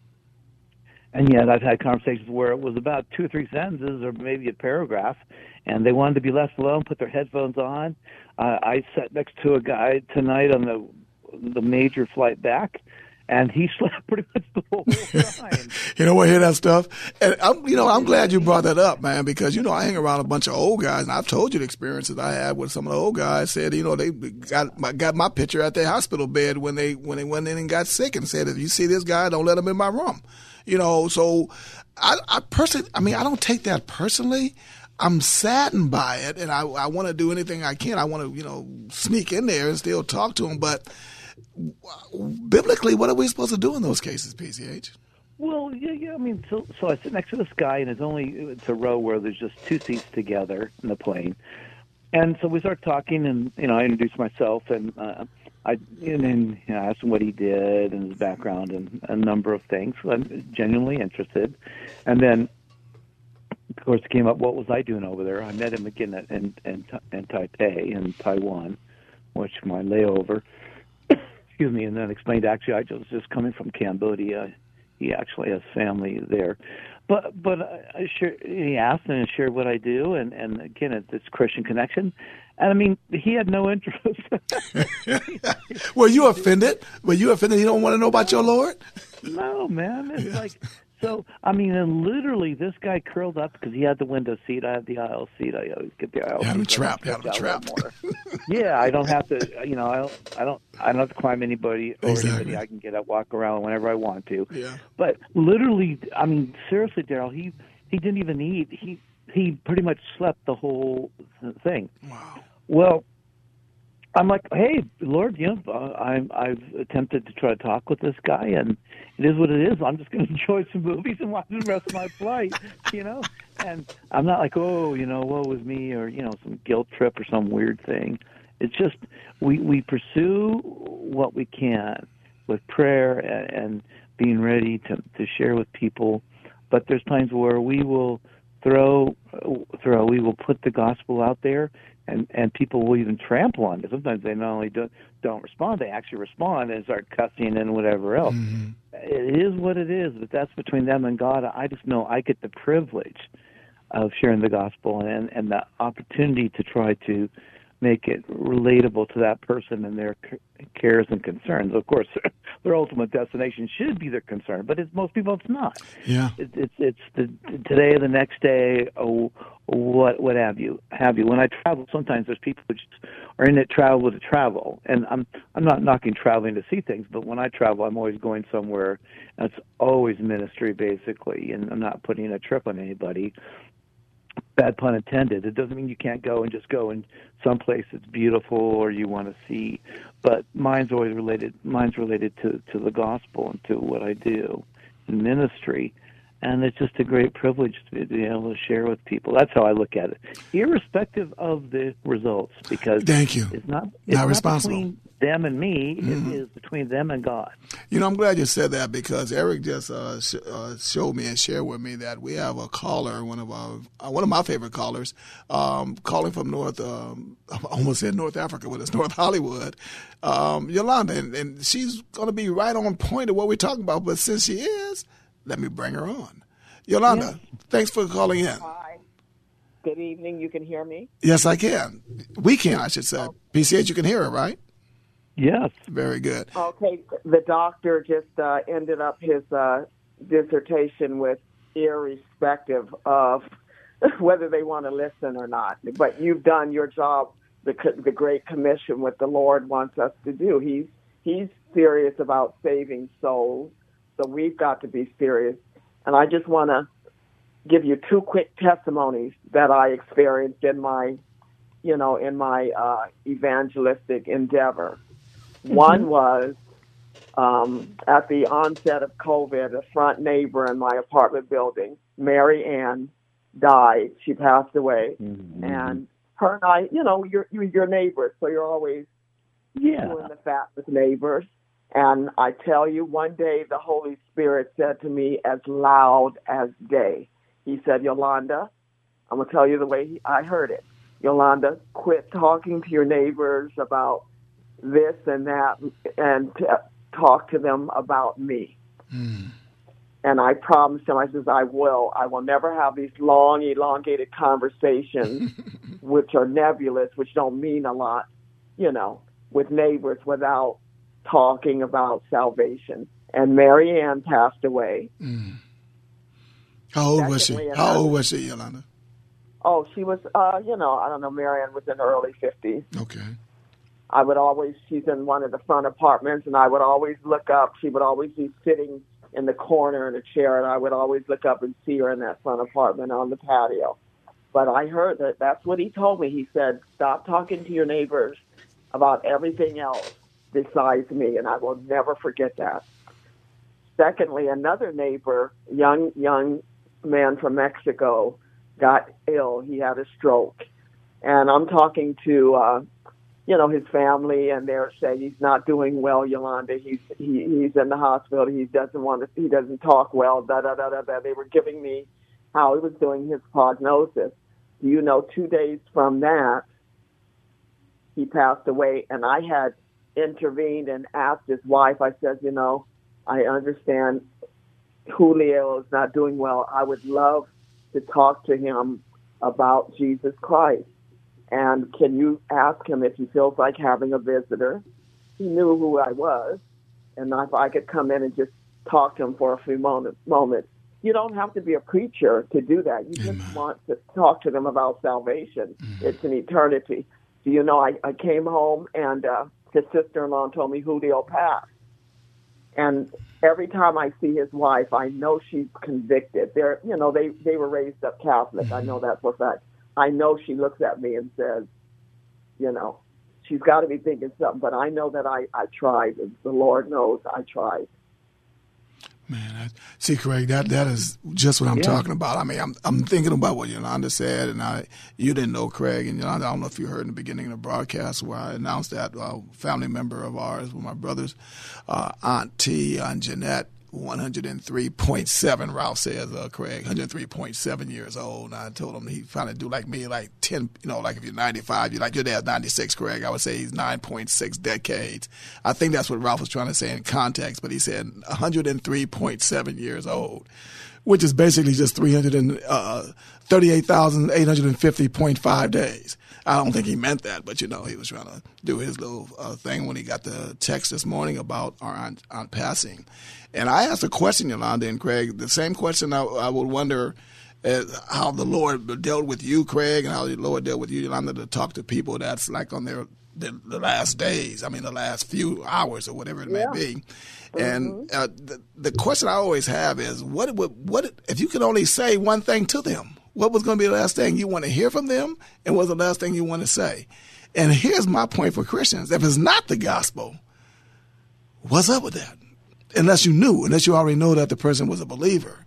And yet I've had conversations where it was about two or three sentences or maybe a paragraph, and they wanted to be left alone, put their headphones on. Uh, I sat next to a guy tonight on the the major flight back, and he slept pretty much the whole time. You know what, hear that stuff? And I'm, you know, I'm glad you brought that up, man, because, you know, I hang around a bunch of old guys, and I've told you the experiences I had with some of the old guys. Said, you know, they got my, got my picture at their hospital bed when they when they went in and got sick, and said, if you see this guy, don't let him in my room. You know, so I, I personally, I mean, I don't take that personally. I'm saddened by it, and I, I want to do anything I can. I want to, you know, sneak in there and still talk to them, but biblically, what are we supposed to do in those cases, P C H? Well, yeah, yeah. I mean, so, so I sit next to this guy, and it's only it's a row where there's just two seats together in the plane, and so we start talking, and you know, I introduce myself, and uh, I and then you know, I asked him what he did and his background and a number of things. So I'm genuinely interested, and then, of course, it came up, what was I doing over there? I met him again at, in, in in Taipei in Taiwan, which my layover. Excuse me, and then explained, actually, I was just coming from Cambodia. He actually has family there. But but I share, he asked and I shared what I do, and, and again, it's this Christian connection. And, I mean, he had no interest. Were you offended? Were you offended he don't want to know about your Lord? No, man. It's yeah. like... So, I mean, and literally, this guy curled up because he had the window seat. I had the aisle seat. I always get the aisle you seat. I'm trapped. You I'm trapped. Yeah, I don't have to. You know, I don't. I don't. I don't have to climb anybody or exactly. anybody. I can get up, walk around whenever I want to. Yeah. But literally, I mean, seriously, Daryl, he he didn't even eat. He he pretty much slept the whole thing. Wow. Well, I'm like, hey, Lord, you know, uh, I'm, I've attempted to try to talk with this guy, and it is what it is. I'm just going to enjoy some movies and watch the rest of my flight, you know? And I'm not like, oh, you know, woe is me, or, you know, some guilt trip or some weird thing. It's just we, we pursue what we can with prayer and, and being ready to, to share with people. But there's times where we will throw, throw, we will put the gospel out there, and, and people will even trample on it. Sometimes they not only don't, don't respond, they actually respond and start cussing and whatever else. Mm-hmm. It is what it is, but that's between them and God. I just know I get the privilege of sharing the gospel and, and the opportunity to try to make it relatable to that person and their cares and concerns. Of course, their ultimate destination should be their concern, but it's, most people it's not. Yeah, it, it's it's the today, the next day, oh, what what have you have you. When I travel, sometimes there's people who just are in it travel to travel, and I'm I'm not knocking traveling to see things, but when I travel, I'm always going somewhere, and it's always ministry basically, and I'm not putting a trip on anybody. Bad pun intended. It doesn't mean you can't go and just go in someplace that's beautiful or you want to see, but mine's always related. Mine's related to, to the gospel and to what I do in ministry, and it's just a great privilege to be able to share with people. That's how I look at it, irrespective of the results. Because thank you. It's not it's not, not responsible. Between them and me. Mm-hmm. It is between them and God. You know, I'm glad you said that, because Eric just uh, sh- uh, showed me and shared with me that we have a caller, one of our, uh, one of my favorite callers, um, calling from North, um, I almost said North Africa, but it's North Hollywood, um, Yolanda, and, and she's going to be right on point of what we're talking about. But since she is, let me bring her on. Yolanda, yes. Thanks for calling in. Hi. Good evening. You can hear me? Yes, I can. We can, I should say. Oh. P C H, you can hear her, right? Yes. Very good. Okay. The doctor just uh, ended up his uh, dissertation with irrespective of whether they want to listen or not. But you've done your job, the, the Great Commission, what the Lord wants us to do. He's, he's serious about saving souls, so we've got to be serious. And I just want to give you two quick testimonies that I experienced in my, you know, in my uh, evangelistic endeavor. Mm-hmm. One was um, at the onset of COVID, a front neighbor in my apartment building, Mary Ann, died. She passed away. Mm-hmm. And her and I, you know, you're, you're your neighbors, so you're always yeah. doing the fat with neighbors. And I tell you, one day the Holy Spirit said to me as loud as day, he said, Yolanda, I'm going to tell you the way he, I heard it. Yolanda, quit talking to your neighbors about this and that, and t- talk to them about me. Mm. And I promised him, I says, I will. I will never have these long, elongated conversations, which are nebulous, which don't mean a lot, you know, with neighbors without talking about salvation. And Mary Ann passed away. Mm. How old was she? How old was she, Yolanda? Oh, she was, uh, you know, I don't know, Mary Ann was in her early fifties. Okay. I would always, she's in one of the front apartments, and I would always look up. She would always be sitting in the corner in a chair, and I would always look up and see her in that front apartment on the patio. But I heard that that's what he told me. He said, stop talking to your neighbors about everything else besides me, and I will never forget that. Secondly, another neighbor, young young man from Mexico, got ill. He had a stroke. And I'm talking to, uh, you know, his family, and they're saying he's not doing well, Yolanda. He's he, he's in the hospital. He doesn't want to. He doesn't talk well. Da da da da da. They were giving me how he was doing his prognosis. Do you know? Two days from that, he passed away, and I had intervened and asked his wife. I said, you know, I understand Julio is not doing well. I would love to talk to him about Jesus Christ. And can you ask him if he feels like having a visitor? He knew who I was, and if I could come in and just talk to him for a few moment, moments. You don't have to be a preacher to do that. You Amen. Just want to talk to them about salvation. Mm-hmm. It's an eternity. So, you know, I, I came home, and uh, his sister-in-law told me Julio passed. And every time I see his wife, I know she's convicted. They're, you know, they, they were raised up Catholic. Mm-hmm. I know that for a fact. I know she looks at me and says, you know. She's got to be thinking something, but I know that I, I tried. The Lord knows I tried. Man, I, see, Craig, that that is just what I'm yeah. talking about. I mean, I'm I'm thinking about what Yolanda said, and I you didn't know Craig, and Yolanda, I don't know if you heard in the beginning of the broadcast where I announced that a family member of ours, one of my brothers, uh, Aunt T, Aunt Jeanette, one hundred three point seven, Ralph says, uh, Craig, one hundred three point seven years old. And I told him he finally do like me, like ten, you know, like if you're ninety-five, you're like your dad's ninety-six, Craig. I would say he's nine point six decades. I think that's what Ralph was trying to say in context, but he said one hundred three point seven years old, which is basically just three hundred thirty-eight thousand eight hundred fifty point five days. I don't think he meant that, but, you know, he was trying to do his little uh, thing when he got the text this morning about our aunt, aunt passing. And I asked a question, Yolanda and Craig, the same question I, I would wonder uh, how the Lord dealt with you, Craig, and how the Lord dealt with you, Yolanda, to talk to people that's like on their the, the last days, I mean, the last few hours or whatever it yeah. may be. Mm-hmm. And uh, the, the question I always have is, what, what, what if you could only say one thing to them? What was going to be the last thing you want to hear from them, and what's the last thing you want to say? And here's my point for Christians. If it's not the gospel, what's up with that? Unless you knew, unless you already know that the person was a believer.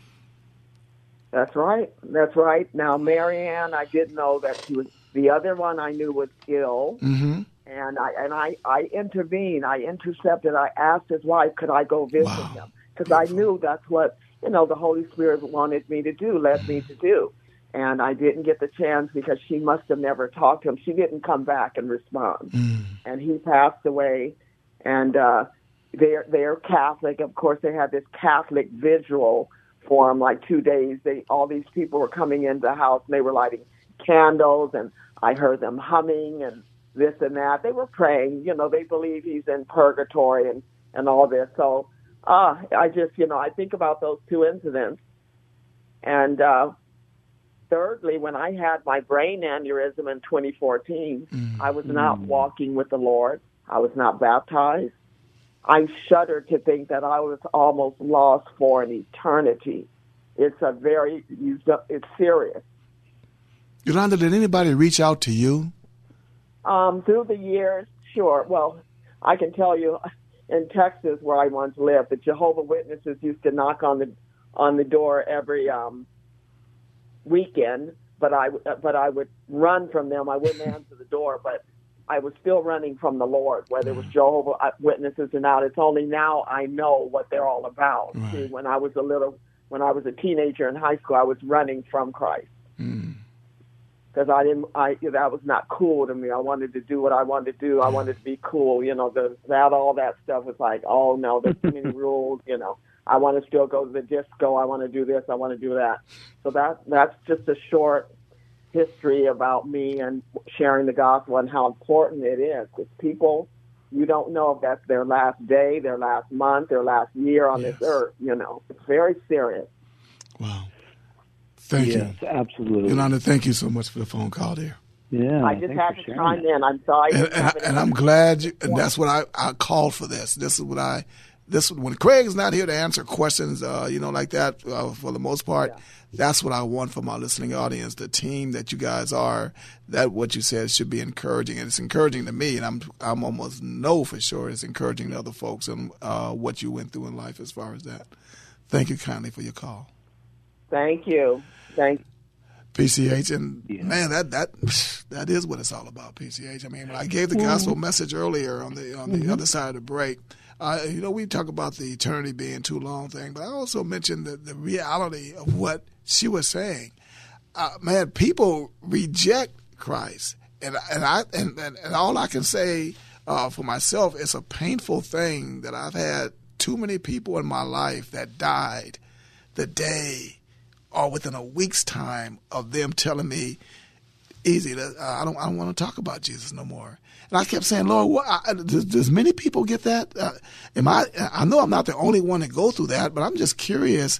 That's right. That's right. Now, Marianne, I did know that she was, the other one I knew was ill. Mm-hmm. And I and I, I intervened. I intercepted. I asked his wife, could I go visit wow. him? Because I knew that's what, you know, the Holy Spirit wanted me to do, led me to do. And I didn't get the chance because she must have never talked to him. She didn't come back and respond. Mm. And he passed away. And uh, they're, they're Catholic. Of course, they had this Catholic vigil for him, like two days. They all these people were coming into the house, and they were lighting candles, and I heard them humming and this and that. They were praying. You know, they believe he's in purgatory and, and all this. So uh, I just, you know, I think about those two incidents. And uh, thirdly, when I had my brain aneurysm in twenty fourteen, mm. I was not mm. walking with the Lord. I was not baptized. I shudder to think that I was almost lost for an eternity. It's a very, it's serious. Yolanda, did anybody reach out to you? Um, through the years, sure. Well, I can tell you, in Texas, where I once lived, the Jehovah's Witnesses used to knock on the on the door every um, weekend. But I but I would run from them. I wouldn't answer the door, but I was still running from the Lord, whether it was Jehovah's Witnesses or not. It's only now I know what they're all about. Right. See, when I was a little, when I was a teenager in high school, I was running from Christ. Mm. Because I didn't, I that was not cool to me. I wanted to do what I wanted to do. I wanted to be cool. You know, the, that all that stuff was like, oh no, there's too many rules. You know, I want to still go to the disco. I want to do this. I want to do that. So that that's just a short history about me and sharing the gospel and how important it is. Because people, you don't know if that's their last day, their last month, their last year on yes. this earth. You know, it's very serious. Wow. Thank yes, you. absolutely. Yolanda, thank you so much for the phone call there. Yeah, I just had to chime in. I'm sorry. And, and, I, and I'm glad, you, and that's what I, I called for this. This is what I, this when Craig's not here to answer questions, uh, you know, like that uh, for the most part, yeah. that's what I want from our listening audience, the team that you guys are, that what you said should be encouraging. And it's encouraging to me, and I'm I'm almost know for sure it's encouraging to other folks and uh, what you went through in life as far as that. Thank you kindly for your call. Thank you. Thank you. P C H, and yeah. man, that that that is what it's all about, P C H. I mean, when I gave the gospel message earlier on the on the mm-hmm. other side of the break, uh, you know, we talk about the eternity being too long thing, but I also mentioned the, the reality of what she was saying. Uh, man, people reject Christ, and and I and, and, and all I can say uh, for myself, it's a painful thing that I've had too many people in my life that died the day or within a week's time of them telling me, easy, uh, I don't I don't want to talk about Jesus no more. And I kept saying, Lord, what, I, does, does many people get that? Uh, am I? I know I'm not the only one to go through that, but I'm just curious,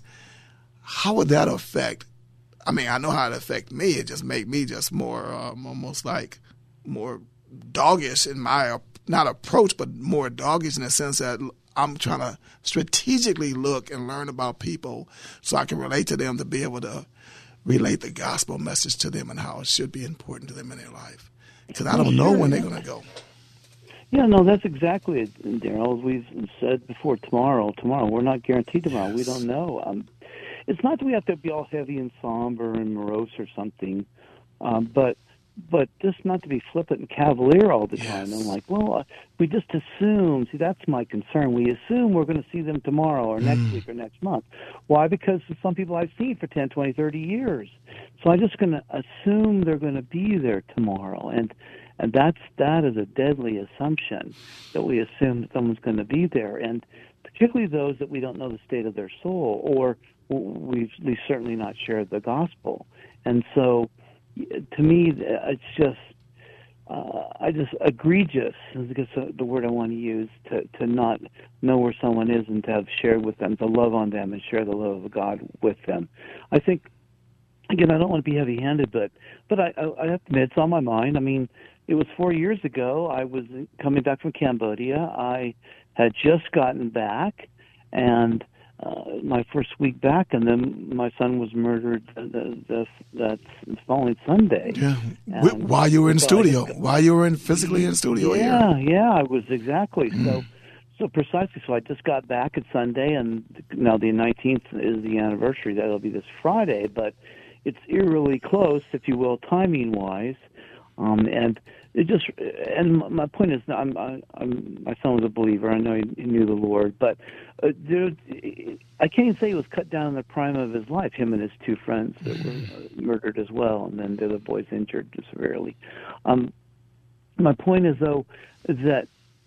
how would that affect? I mean, I know how it affect me. It just make me just more, um, almost like more doggish in my, not approach, but more doggish in the sense that I'm trying to strategically look and learn about people so I can relate to them, to be able to relate the gospel message to them and how it should be important to them in their life. because I don't know sure, when yeah. they're going to go. Yeah, no, that's exactly it, Daryl. As we've said before, tomorrow, tomorrow, we're not guaranteed tomorrow. Yes. We don't know. Um, it's not that we have to be all heavy and somber and morose or something, um, but but just not to be flippant and cavalier all the time. Yes. I'm like, well, uh, we just assume. See, that's my concern. We assume we're going to see them tomorrow or next Mm. week or next month. Why? Because some people I've seen for ten, twenty, thirty years. So I'm just going to assume they're going to be there tomorrow. And and that's that is a deadly assumption, that we assume that someone's going to be there. And particularly those that we don't know the state of their soul, or we've at least certainly not shared the gospel. And so, to me, it's just, uh, I just egregious, is the word I want to use, to, to not know where someone is and to have shared with them, to love on them and share the love of God with them. I think, again, I don't want to be heavy-handed, but but I, I, I have to admit, it's on my mind. I mean, it was four years ago. I was coming back from Cambodia. I had just gotten back, and Uh, my first week back, and then my son was murdered the, the, that following Sunday. Yeah, and while you were in so studio, just, while you were in physically in studio. Yeah, here. yeah, I was exactly mm. so. So precisely. So I just got back at Sunday, and now the nineteenth is the anniversary. That'll be this Friday, but it's eerily close, if you will, timing wise. Um, and it just, and my point is, I'm, I'm, my son was a believer. I know he, he knew the Lord, but uh, there, I can't even say he was cut down in the prime of his life. Him and his two friends that were uh, murdered as well, and then the other boys injured severely. Um, my point is, though, is that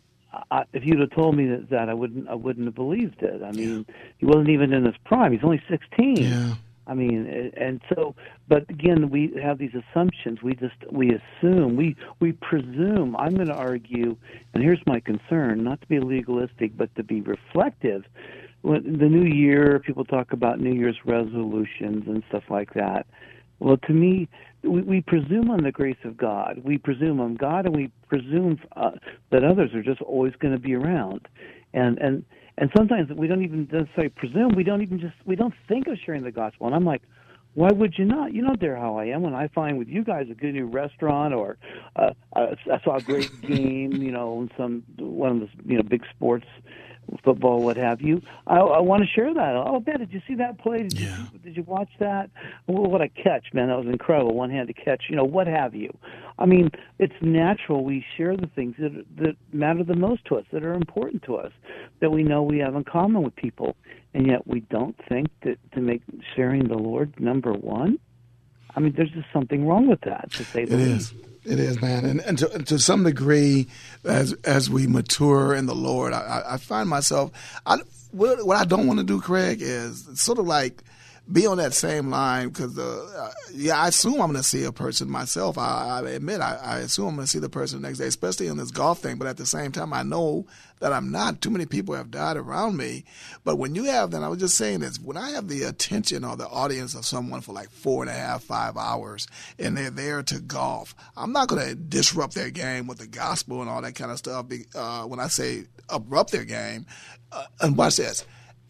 I, if you'd have told me that, that I wouldn't, I wouldn't have believed it. I mean, he wasn't even in his prime. He's only sixteen. Yeah. I mean, and so, but again, we have these assumptions. We just, we assume, we, we presume. I'm going to argue, and here's my concern, not to be legalistic, but to be reflective. When the new year, people talk about New Year's resolutions and stuff like that. Well, to me, we, we presume on the grace of God. We presume on God, and we presume uh, that others are just always going to be around. And, and, And sometimes we don't even necessarily presume. We don't even just we don't think of sharing the gospel. And I'm like, why would you not? You know, they're how I am. When I find with you guys a good new restaurant, or uh, I saw a great game, you know, in some one of the you know big sports, football, what have you. I, I want to share that. Oh, Ben, did you see that play? Did, yeah. you, did you watch that? Well, what a catch, man! That was incredible. One-handed catch. You know, what have you? I mean, it's natural we share the things that that matter the most to us, that are important to us, that we know we have in common with people, and yet we don't think that to make sharing the Lord number one. I mean, there's just something wrong with that, to say the least. It is. It is, man, and, and to, to some degree, as as we mature in the Lord, I, I find myself. I, what, what I don't want to do, Craig, is sort of like be on that same line, because uh, yeah, I assume I'm going to see a person myself. I, I admit I, I assume I'm going to see the person the next day, especially in this golf thing. But at the same time, I know that I'm not. Too many people have died around me. But when you have, then I was just saying this, when I have the attention or the audience of someone for like four and a half, five hours, and they're there to golf, I'm not going to disrupt their game with the gospel and all that kind of stuff. Uh, when I say abrupt their game, uh, and watch this,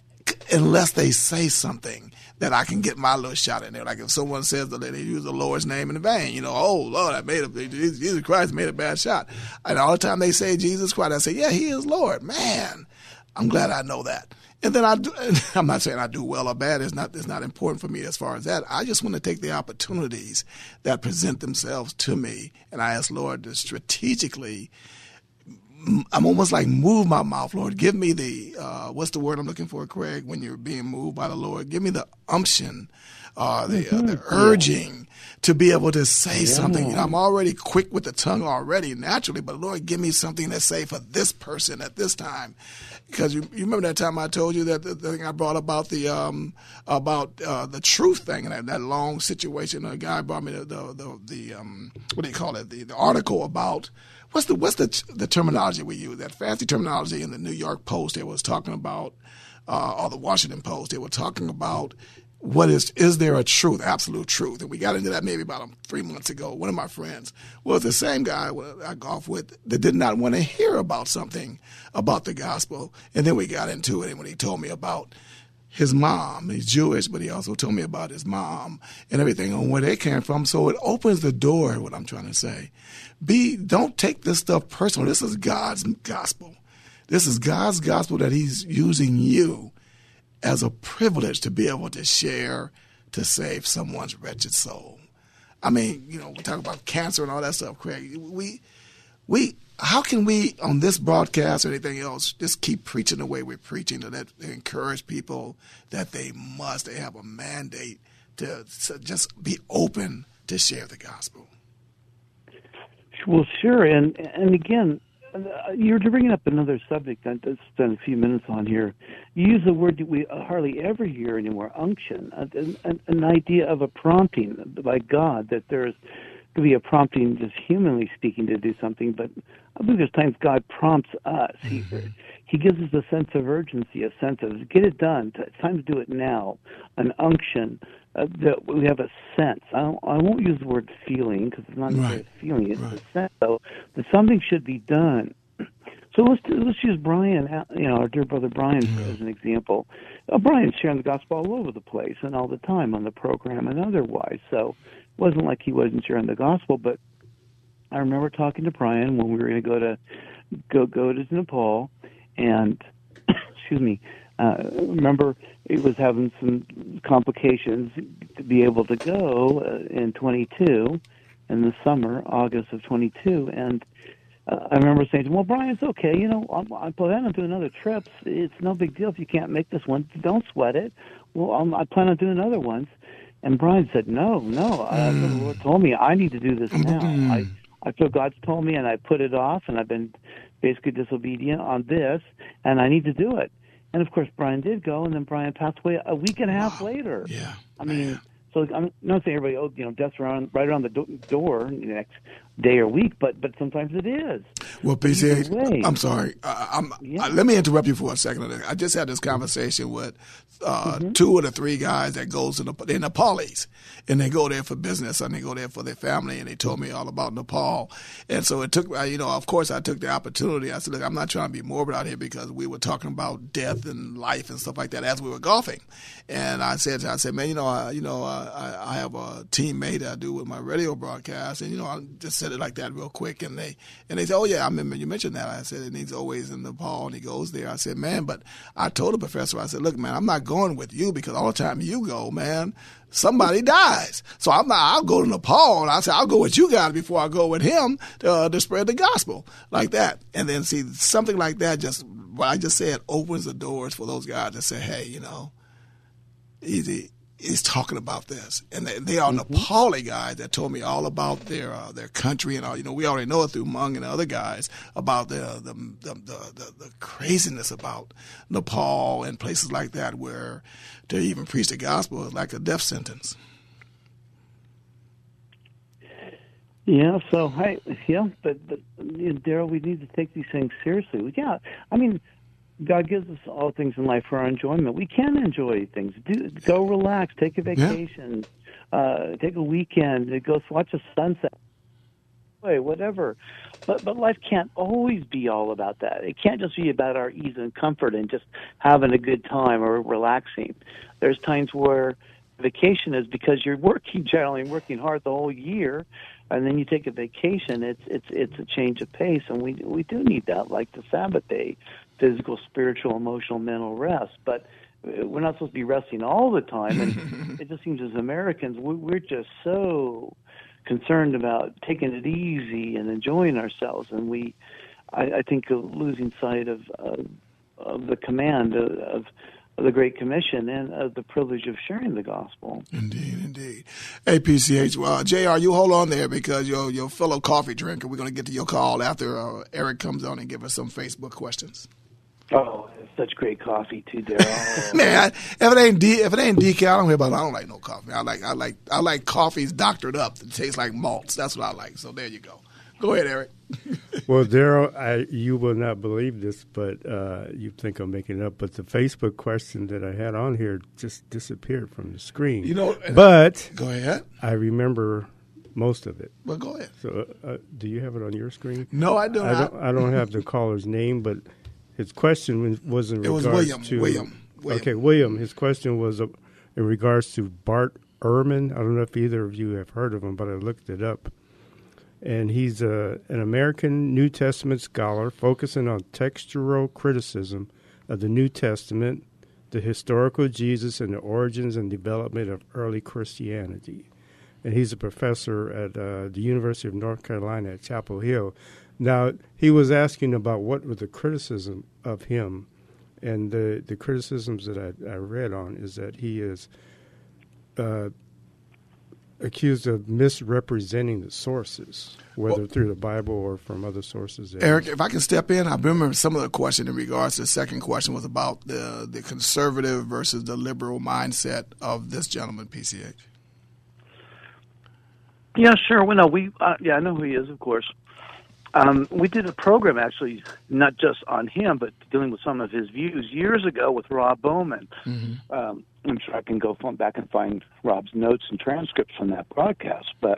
unless they say something that I can get my little shot in there. Like if someone says that they use the Lord's name in vain, you know, oh, Lord, I made a, Jesus Christ made a bad shot. And all the time they say Jesus Christ, I say, yeah, he is Lord. Man, I'm glad I know that. And then I do, I'm not saying I do well or bad. It's not, it's not important for me as far as that. I just want to take the opportunities that present themselves to me. And I ask Lord to strategically, I'm almost like move my mouth, Lord. Give me the, uh, what's the word I'm looking for, Craig, when you're being moved by the Lord? Give me the umption, uh, the, uh, the urging to be able to say yeah. something. You know, I'm already quick with the tongue already, naturally, but Lord, give me something to say for this person at this time. Because you, you remember that time I told you that the, the thing I brought about the um, about uh, the truth thing, and that, that long situation. A guy brought me the the, the, the um, what do you call it? The, the article about what's the what's the the terminology we use? That fancy terminology in the New York Post. It was talking about, uh, or the Washington Post. They were talking about what is is there a truth, absolute truth? And we got into that maybe about um, three months ago. One of my friends was the same guy I golf with that did not want to hear about something about the gospel, and then we got into it. And when he told me about his mom. He's Jewish, but he also told me about his mom and everything and where they came from. So it opens the door, what I'm trying to say. Be, don't take this stuff personal. This is God's gospel. This is God's gospel that he's using you as a privilege to be able to share to save someone's wretched soul. I mean, you know, we talk about cancer and all that stuff, Craig. We, we, how can we, on this broadcast or anything else, just keep preaching the way we're preaching to, that, to encourage people that they must, they have a mandate to, to just be open to share the gospel? Well, sure. And, and again, you're bringing up another subject I just spent a few minutes on here. You use a word that we hardly ever hear anymore, unction, an, an, an idea of a prompting by God, that there's could be a prompting, just humanly speaking, to do something, but I believe there's times God prompts us. He, mm-hmm. he gives us a sense of urgency, a sense of get it done. It's time to do it now. An unction uh, that we have a sense. I, don't, I won't use the word feeling because it's not right. a feeling. It's right. a sense, though, that something should be done. So let's let's use Brian, you know, our dear brother Brian, mm-hmm. as an example. Uh, Brian's sharing the gospel all over the place and all the time on the program and otherwise. So it wasn't like he wasn't sharing the gospel, but I remember talking to Brian when we were going to go to go go to Nepal, and excuse me, uh, remember it was having some complications to be able to go uh, in twenty-two, in the summer, August of twenty-two, and Uh, I remember saying to him, well, Brian, it's okay. You know, I'm, I'm planning on doing other trips. It's no big deal if you can't make this one. Don't sweat it. Well, I'm, I plan on doing other ones. And Brian said, no, no. Uh, mm. The Lord told me I need to do this now. Mm. I, I feel God's told me, and I put it off, and I've been basically disobedient on this, and I need to do it. And, of course, Brian did go, and then Brian passed away a week and a half wow. later. Yeah. I mean... Man. So I'm not saying everybody, oh, you know, death's around, right around the do- door the next day or week, but but sometimes it is. Well, P C H, I'm sorry. Uh, I'm, yeah. uh, let me interrupt you for a second. I just had this conversation with uh, mm-hmm. two of the three guys that goes to Nepal. They're Nepalese, and they go there for business, and they go there for their family, and they told me all about Nepal. And so it took, you know, of course I took the opportunity. I said, look, I'm not trying to be morbid out here because we were talking about death and life and stuff like that as we were golfing. And I said, I said, man, you know, I, you know, I, I have a teammate I do with my radio broadcast, and, you know, I just said it like that real quick, and they and they said, oh, yeah, I remember you mentioned that. I said, and he's always in Nepal, and he goes there. I said, man, but I told the professor, I said, look, man, I'm not going with you because all the time you go, man, somebody dies. So I'm not, I'll go to Nepal, and I said, I'll go with you guys before I go with him to, uh, to spread the gospel like that. And then, see, something like that, just what I just said, opens the doors for those guys to say, hey, you know, easy. He's talking about this, and they, they are mm-hmm. Nepali guys that told me all about their uh, their country and all. You know, we already know it through Mung and other guys about the the, the the the the craziness about Nepal and places like that, where to even preach the gospel is like a death sentence. Yeah. So I yeah, but but you know, Daryl, we need to take these things seriously. Yeah, I mean, God gives us all things in life for our enjoyment. We can enjoy things. Do go relax, take a vacation, yeah. uh, take a weekend, go watch a sunset, whatever. But but life can't always be all about that. It can't just be about our ease and comfort and just having a good time or relaxing. There's times where vacation is because you're working generally working hard the whole year, and then you take a vacation. It's it's it's a change of pace, and we we do need that, like the Sabbath day. Physical, spiritual, emotional, mental rest. But we're not supposed to be resting all the time. And it just seems as Americans, we're just so concerned about taking it easy and enjoying ourselves. And we, I, I think, of losing sight of, of, of the command of, of the Great Commission and of the privilege of sharing the gospel. Indeed, indeed. Hey, P C H, well, J R, you hold on there because your your fellow coffee drinker, we're going to get to your call after uh, Eric comes on and give us some Facebook questions. Oh, such great coffee too, Daryl. Man, if it ain't de- if it ain't decaf, I don't hear about it. I don't like no coffee. I like I like I like coffees doctored up that taste like malts. That's what I like. So there you go. Go ahead, Eric. Well, Daryl, you will not believe this, but uh, you think I'm making it up. But the Facebook question that I had on here just disappeared from the screen. You know, but go ahead. I remember most of it. Well, go ahead. So, uh, do you have it on your screen? No, I don't. I don't, I don't have the caller's name, but his question was in it regards was William, to William. William. Okay, William, his question was uh, in regards to Bart Ehrman. I don't know if either of you have heard of him, but I looked it up. And he's uh, an American New Testament scholar focusing on textual criticism of the New Testament, the historical Jesus, and the origins and development of early Christianity. And he's a professor at uh, the University of North Carolina at Chapel Hill. Now, he was asking about what was the criticism of him. And the, the criticisms that I, I read on is that he is uh, accused of misrepresenting the sources, whether well, through the Bible or from other sources. Eric, if I can step in, I remember some of the question in regards to the second question was about the, the conservative versus the liberal mindset of this gentleman, P C H. Yeah, sure. Well, no, we uh, yeah, I know who he is, of course. Um, we did a program, actually, not just on him, but dealing with some of his views years ago with Rob Bowman. Mm-hmm. Um, I'm sure I can go back and find Rob's notes and transcripts from that broadcast. But,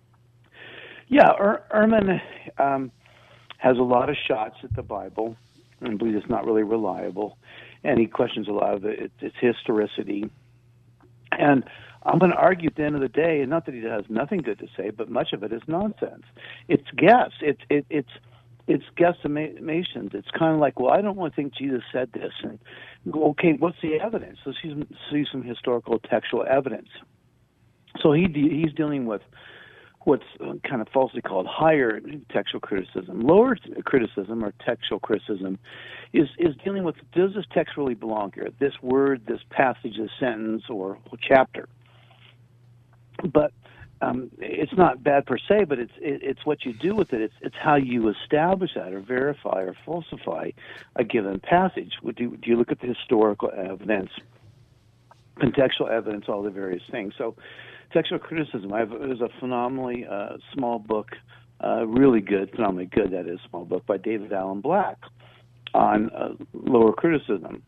yeah, er- Ehrman um, has a lot of shots at the Bible and believes it's not really reliable. And he questions a lot of it, its historicity. And I'm going to argue at the end of the day, and not that he has nothing good to say, but much of it is nonsense. It's guess. It's it, it's it's guesstimations. It's kind of like, well, I don't want to think Jesus said this, and okay, what's the evidence? Let's see some, see some historical textual evidence. So he he's dealing with what's kind of falsely called higher textual criticism. Lower criticism or textual criticism is is dealing with, does this text really belong here? This word, this passage, this sentence, or chapter. But um, it's not bad per se, but it's it, it's what you do with it. It's it's how you establish that or verify or falsify a given passage. Do, do you look at the historical evidence, contextual evidence, all the various things? So textual criticism, I have, there's a phenomenally uh, small book, uh, really good, phenomenally good, that is, small book by David Allen Black on uh, lower criticism,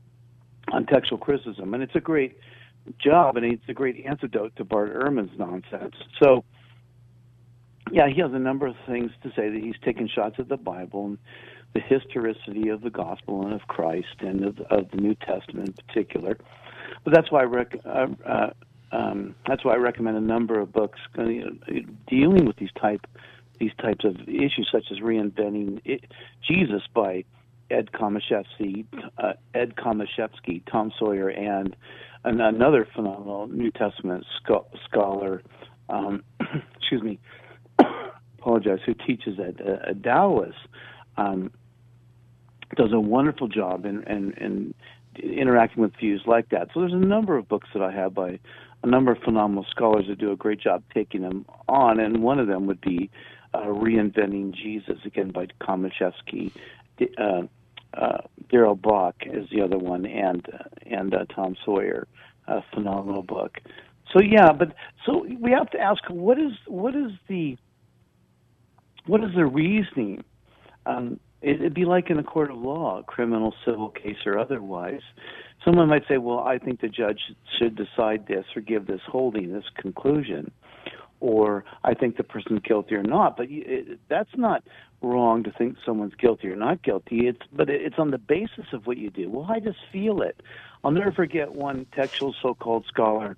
on textual criticism. And it's a great job, and it's a great antidote to Bart Ehrman's nonsense. So, yeah, he has a number of things to say that he's taken shots at the Bible and the historicity of the gospel and of Christ and of, of the New Testament in particular. But that's why I rec- uh, uh, um, that's why I recommend a number of books uh, dealing with these type these types of issues, such as Reinventing it, Jesus by Ed Komashevsky, uh, Ed Komashevsky, Tom Sawyer, and And another phenomenal New Testament scho- scholar, um, excuse me, apologize, who teaches at, uh, at Dallas, um, does a wonderful job in, in, in interacting with views like that. So there's a number of books that I have by a number of phenomenal scholars that do a great job taking them on, and one of them would be uh, Reinventing Jesus, again, by Komashevsky. Uh, Uh, Darrell Bach is the other one, and uh, and uh, Tom Sawyer, a phenomenal book. So yeah, but so we have to ask, what is what is the what is the reasoning? Um, it, it'd be like in a court of law, criminal, civil case, or otherwise. Someone might say, "Well, I think the judge should decide this or give this holding, this conclusion," or "I think the person's guilty or not." But it, that's not wrong to think someone's guilty or not guilty. It's but it's on the basis of what you do. Well, I just feel it. I'll never forget one textual so-called scholar,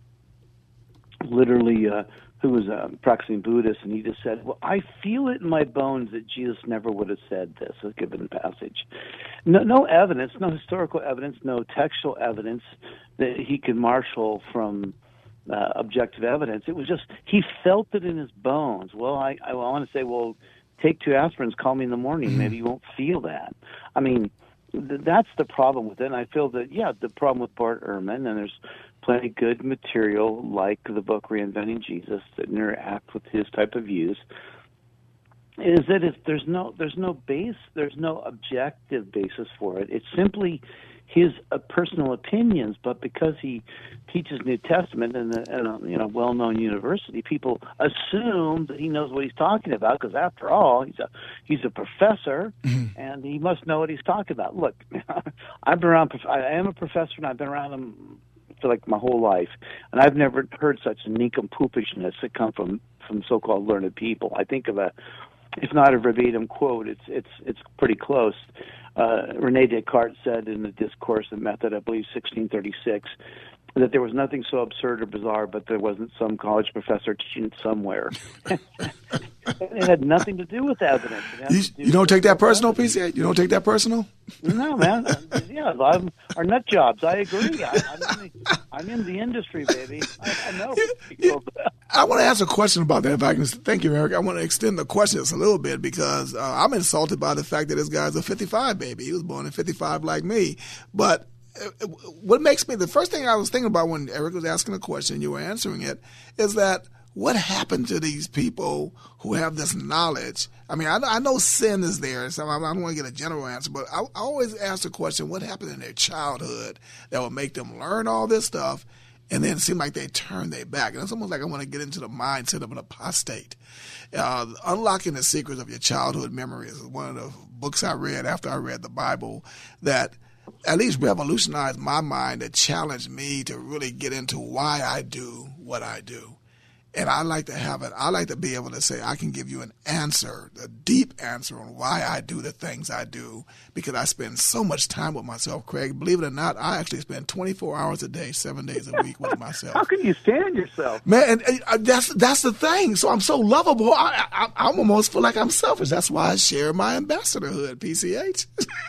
literally, uh, who was a practicing Buddhist, and he just said, "Well, I feel it in my bones that Jesus never would have said this, a given passage." No, no evidence, no historical evidence, no textual evidence that he could marshal from uh, objective evidence. It was just he felt it in his bones. Well, I, I want to say, well, take two aspirins, call me in the morning. Maybe you won't feel that. I mean, th- that's the problem with it. And I feel that, yeah, the problem with Bart Ehrman, and there's plenty of good material like the book Reinventing Jesus that interact with his type of views, is that if there's no there's no base, there's no objective basis for it. It's simply his uh, personal opinions, but because he teaches New Testament in a, in a you know well-known university, people assume that he knows what he's talking about. Because after all, he's a he's a professor, mm-hmm. and he must know what he's talking about. Look, I've been around. I am a professor, and I've been around him for like my whole life, and I've never heard such nincompoopishness that come from from so-called learned people. I think of a, if not a verbatim quote, it's it's it's pretty close. uh, Rene Descartes said in the Discourse of Method, I believe sixteen thirty-six, that there was nothing so absurd or bizarre, but there wasn't some college professor teaching it somewhere. It had nothing to do with evidence. You, you don't take that personal, P C A? You don't take that personal? No, man. Yeah, I'm, our nut jobs. I agree. I, I'm, in the, I'm in the industry, baby. I, I know. You, I want to ask a question about that. If I can, thank you, Eric. I want to extend the question just a little bit because uh, I'm insulted by the fact that this guy's a fifty-five baby. He was born in fifty-five like me, but. What makes me, the first thing I was thinking about when Eric was asking a question, you were answering it, is that what happened to these people who have this knowledge? I mean, I, I know sin is there, so I, I don't want to get a general answer, but I, I always ask the question, what happened in their childhood that would make them learn all this stuff and then seem like they turn their back? And it's almost like I want to get into the mindset of an apostate. Uh, Unlocking the Secrets of Your Childhood Memories is one of the books I read after I read the Bible that at least revolutionized my mind, that challenged me to really get into why I do what I do. And I like to have it. I like to be able to say I can give you an answer, a deep answer on why I do the things I do, because I spend so much time with myself, Craig. Believe it or not, I actually spend twenty-four hours a day, seven days a week with myself. How can you stand yourself? Man, and, and that's that's the thing. So I'm so lovable, I, I, I almost feel like I'm selfish. That's why I share my ambassadorhood, P C H.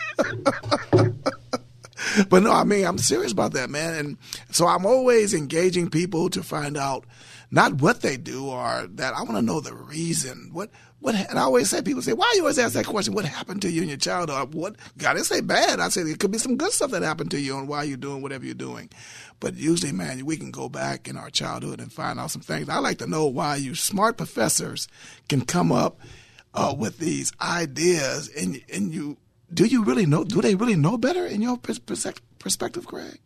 But no, I mean, I'm serious about that, man. And so I'm always engaging people to find out not what they do, or that I want to know the reason. What, what, and I always say, people say, why you always ask that question? What happened to you in your childhood? What, God didn't say bad. I said, it could be some good stuff that happened to you and why you're doing whatever you're doing. But usually, man, we can go back in our childhood and find out some things. I like to know why you smart professors can come up uh, with these ideas, and and you, do you really know, do they really know better in your perspective, Craig?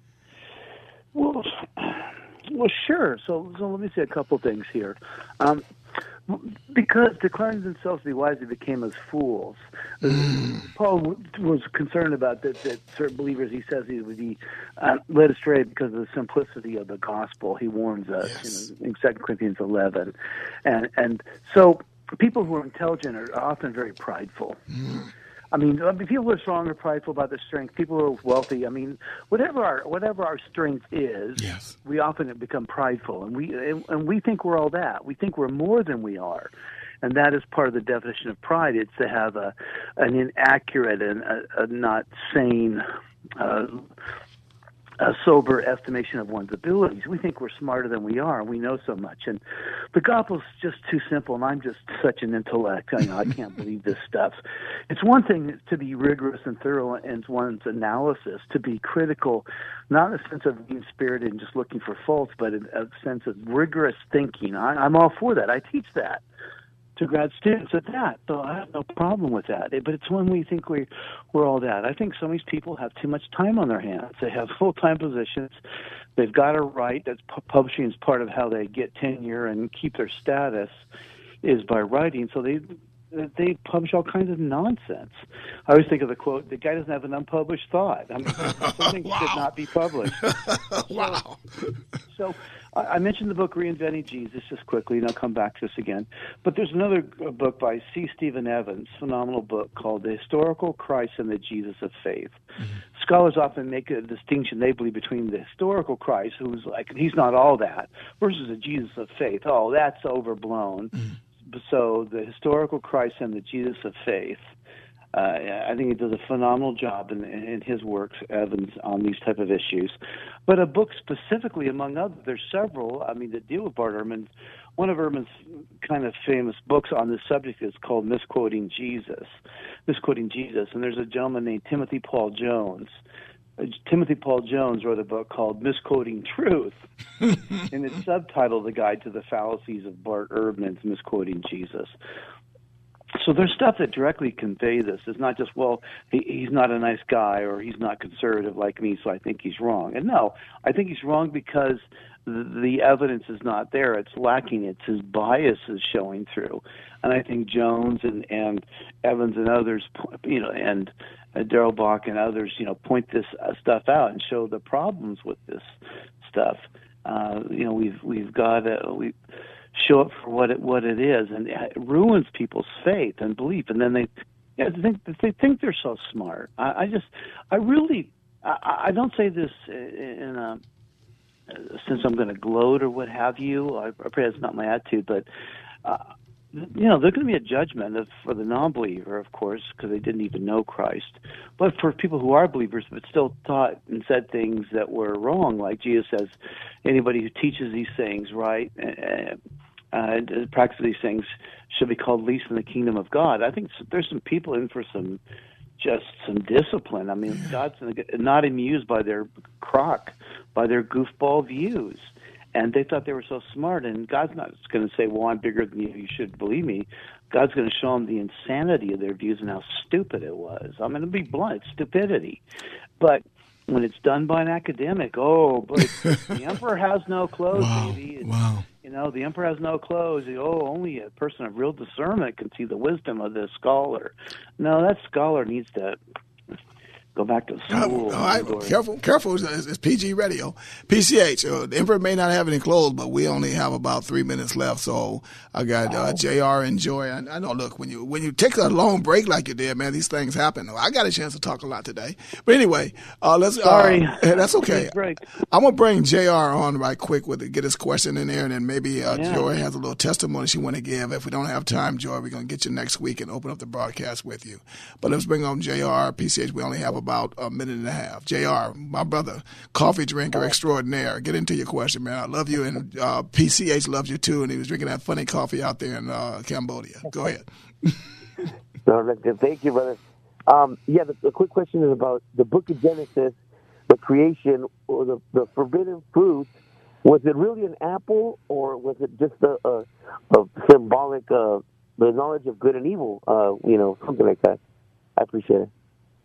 Well, well, sure. So, so let me say a couple things here. Um, because declaring themselves to be wise, they became as fools. Mm. Paul w- was concerned about that, that certain believers, he says, he would be uh, led astray because of the simplicity of the gospel. He warns us, yes. you know, in Second Corinthians eleven. And, and so people who are intelligent are often very prideful. Mm. I mean, people who are strong or prideful about their strength, people who are wealthy, I mean, whatever our whatever our strength is, yes. we often become prideful, and we and we think we're all that. We think we're more than we are, and that is part of the definition of pride. It's to have a an inaccurate and a, a not sane, uh, a sober estimation of one's abilities. We think we're smarter than we are, and we know so much. And the gospel's just too simple, and I'm just such an intellect. I know I can't believe this stuff. It's one thing to be rigorous and thorough in one's analysis, to be critical, not in a sense of being spirited and just looking for faults, but in a sense of rigorous thinking. I, I'm all for that. I teach that to grad students at that, so I have no problem with that. But it's when we think we, we're all that. I think some of these people have too much time on their hands. They have full-time positions. They've got to write. That's publishing is part of how they get tenure and keep their status is by writing. So they they publish all kinds of nonsense. I always think of the quote, the guy doesn't have an unpublished thought. I mean, something wow. should not be published. Wow. So, so I mentioned the book Reinventing Jesus just quickly, and I'll come back to this again. But there's another book by C. Stephen Evans, phenomenal book called The Historical Christ and the Jesus of Faith. Mm-hmm. Scholars often make a distinction, they believe, between the historical Christ, who's like, he's not all that, versus the Jesus of faith. Oh, that's overblown. Mm-hmm. So the historical Christ and the Jesus of faith, uh, I think he does a phenomenal job in, in his works, Evans, on these type of issues. But a book specifically, among others, there's several, I mean, that deal with Bart Ehrman. One of Ehrman's kind of famous books on this subject is called Misquoting Jesus. Misquoting Jesus. And there's a gentleman named Timothy Paul Jones. Uh, Timothy Paul Jones wrote a book called Misquoting Truth, and it's subtitled The Guide to the Fallacies of Bart Ehrman's Misquoting Jesus. So there's stuff that directly convey this. It's not just, well, he, he's not a nice guy or he's not conservative like me, so I think he's wrong. And no, I think he's wrong because the, the evidence is not there. It's lacking. It's his bias is showing through. And I think Jones and, and Evans and others, you know, and uh, Darrell Bach and others, you know, point this uh, stuff out and show the problems with this stuff. Uh, you know, we've we've got to we show it for what it what it is, and it ruins people's faith and belief. And then they Yeah, they think, they think they're so smart. I, I just, I really, I, I don't say this in a, since I'm going to gloat or what have you. I, I pray that's not my attitude, but, uh, you know, there's going to be a judgment of, for the non-believer, of course, because they didn't even know Christ. But for people who are believers but still taught and said things that were wrong, like Jesus says, anybody who teaches these things, right, uh, uh, practice these things should be called least in the kingdom of God. I think there's some people in for some, just some discipline. I mean, God's not amused by their crock, by their goofball views. And they thought they were so smart, and God's not going to say, well, I'm bigger than you, you should believe me. God's going to show them the insanity of their views and how stupid it was. I'm going to be blunt, it's stupidity. But when it's done by an academic, oh, but the emperor has no clothes, wow. baby. And, wow. You know, the emperor has no clothes. Oh, only a person of real discernment can see the wisdom of this scholar. No, that scholar needs to go back to school. All right, careful, careful. It's, it's P G radio. P C H, uh, the Emperor may not have any clothes, but we only have about three minutes left. So I got uh, J R and Joy. I, I know, look, when you when you take a long break like you did, man, these things happen. I got a chance to talk a lot today. But anyway, uh, let's. Sorry. Uh, that's okay. I'm going to bring J R on right quick with it, get his question in there, and then maybe uh, yeah. Joy has a little testimony she want to give. If we don't have time, Joy, we're going to get you next week and open up the broadcast with you. But let's bring on J R. P C H, we only have about a minute and a half. J R, my brother, coffee drinker extraordinaire. Get into your question, man. I love you, and uh, P C H loves you too, and he was drinking that funny coffee out there in uh, Cambodia. Go ahead. No, thank you, brother. Um, yeah, the, the quick question is about the book of Genesis, the creation, or the, the forbidden fruit. Was it really an apple, or was it just a, a, a symbolic, uh, the knowledge of good and evil, uh, you know, something like that? I appreciate it.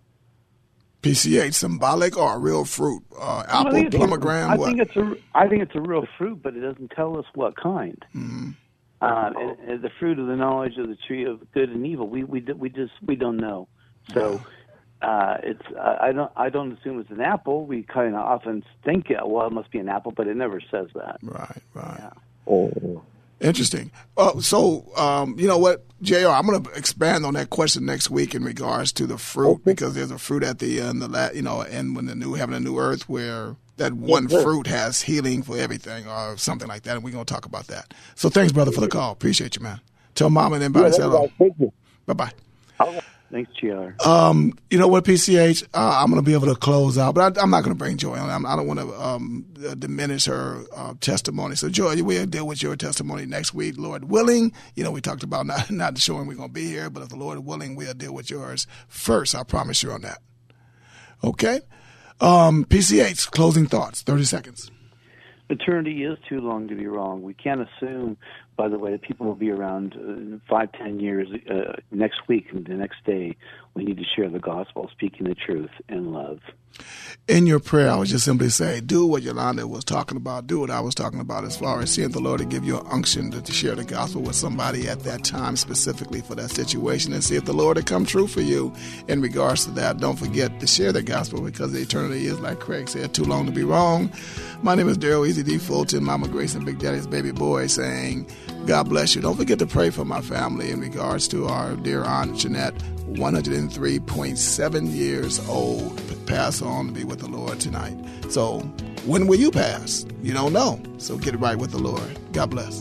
P C H, symbolic or a real fruit? Uh, apple, well, pomegranate, I what? think it's a, I think it's a real fruit, but it doesn't tell us what kind. Mm-hmm. Uh, and, and the fruit of the knowledge of the tree of good and evil, we we we just we don't know. So uh, it's uh, I don't I don't assume it's an apple. We kind of often think, well, it must be an apple, but it never says that. Right, right. Yeah. Oh. Interesting. Uh, so, um, you know what, J R, I'm going to expand on that question next week in regards to the fruit, because there's a fruit at the end, the la- you know, and when the new heaven and new earth, where that one yes, fruit has healing for everything or something like that, and we're going to talk about that. So thanks, brother, for the call. Appreciate you, man. Tell Mama and everybody yeah, hello. Thank you. Bye-bye. Okay. Thanks, G R. Um, you know what, P C H, uh, I'm going to be able to close out, but I, I'm not going to bring Joy on. I'm, I don't want to um, uh, diminish her uh, testimony. So, Joy, we'll deal with your testimony next week, Lord willing. You know, we talked about not, not showing we're going to be here, but if the Lord is willing, we'll deal with yours first. I promise you on that. Okay? Um, P C H, closing thoughts, thirty seconds. Eternity is too long to be wrong. We can't assume, by the way, that people will be around uh, five, ten years uh, next week and the next day. We need to share the gospel, speaking the truth in love. In your prayer, I would just simply say, do what Yolanda was talking about. Do what I was talking about as far as seeing the Lord to give you an unction to, to share the gospel with somebody at that time specifically for that situation, and see if the Lord will come true for you in regards to that. Don't forget to share the gospel, because the eternity is, like Craig said, too long to be wrong. My name is Daryl Easy D. Fulton, Mama Grace and Big Daddy's baby boy, saying, God bless you. Don't forget to pray for my family in regards to our dear Aunt Jeanette, one hundred three point seven years old, pass on to be with the Lord tonight. So when will you pass? You don't know. So get it right with the Lord. God bless.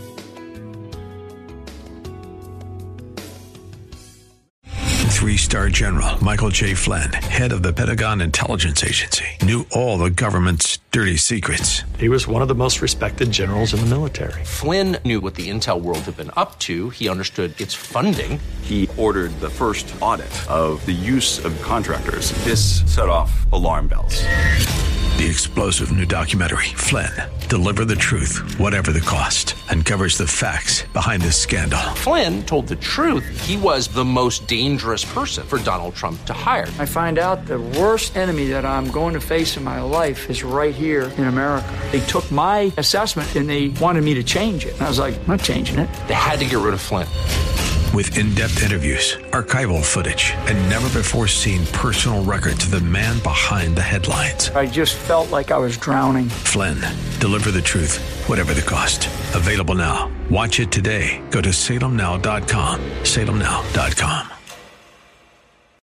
Three-star General Michael J. Flynn, head of the Pentagon Intelligence Agency, knew all the government's dirty secrets. He was one of the most respected generals in the military. Flynn knew what the intel world had been up to. He understood its funding. He ordered the first audit of the use of contractors. This set off alarm bells. The explosive new documentary, Flynn, Deliver the Truth, Whatever the Cost, uncovers the facts behind this scandal. Flynn told the truth. He was the most dangerous person for Donald Trump to hire. I find out the worst enemy that I'm going to face in my life is right here in America. They took my assessment and they wanted me to change it. And I was like, I'm not changing it. They had to get rid of Flynn. With in-depth interviews, archival footage, and never-before-seen personal records of the man behind the headlines. I just felt like I was drowning. Flynn, Deliver the Truth, Whatever the Cost. Available now. Watch it today. Go to salem now dot com. salem now dot com.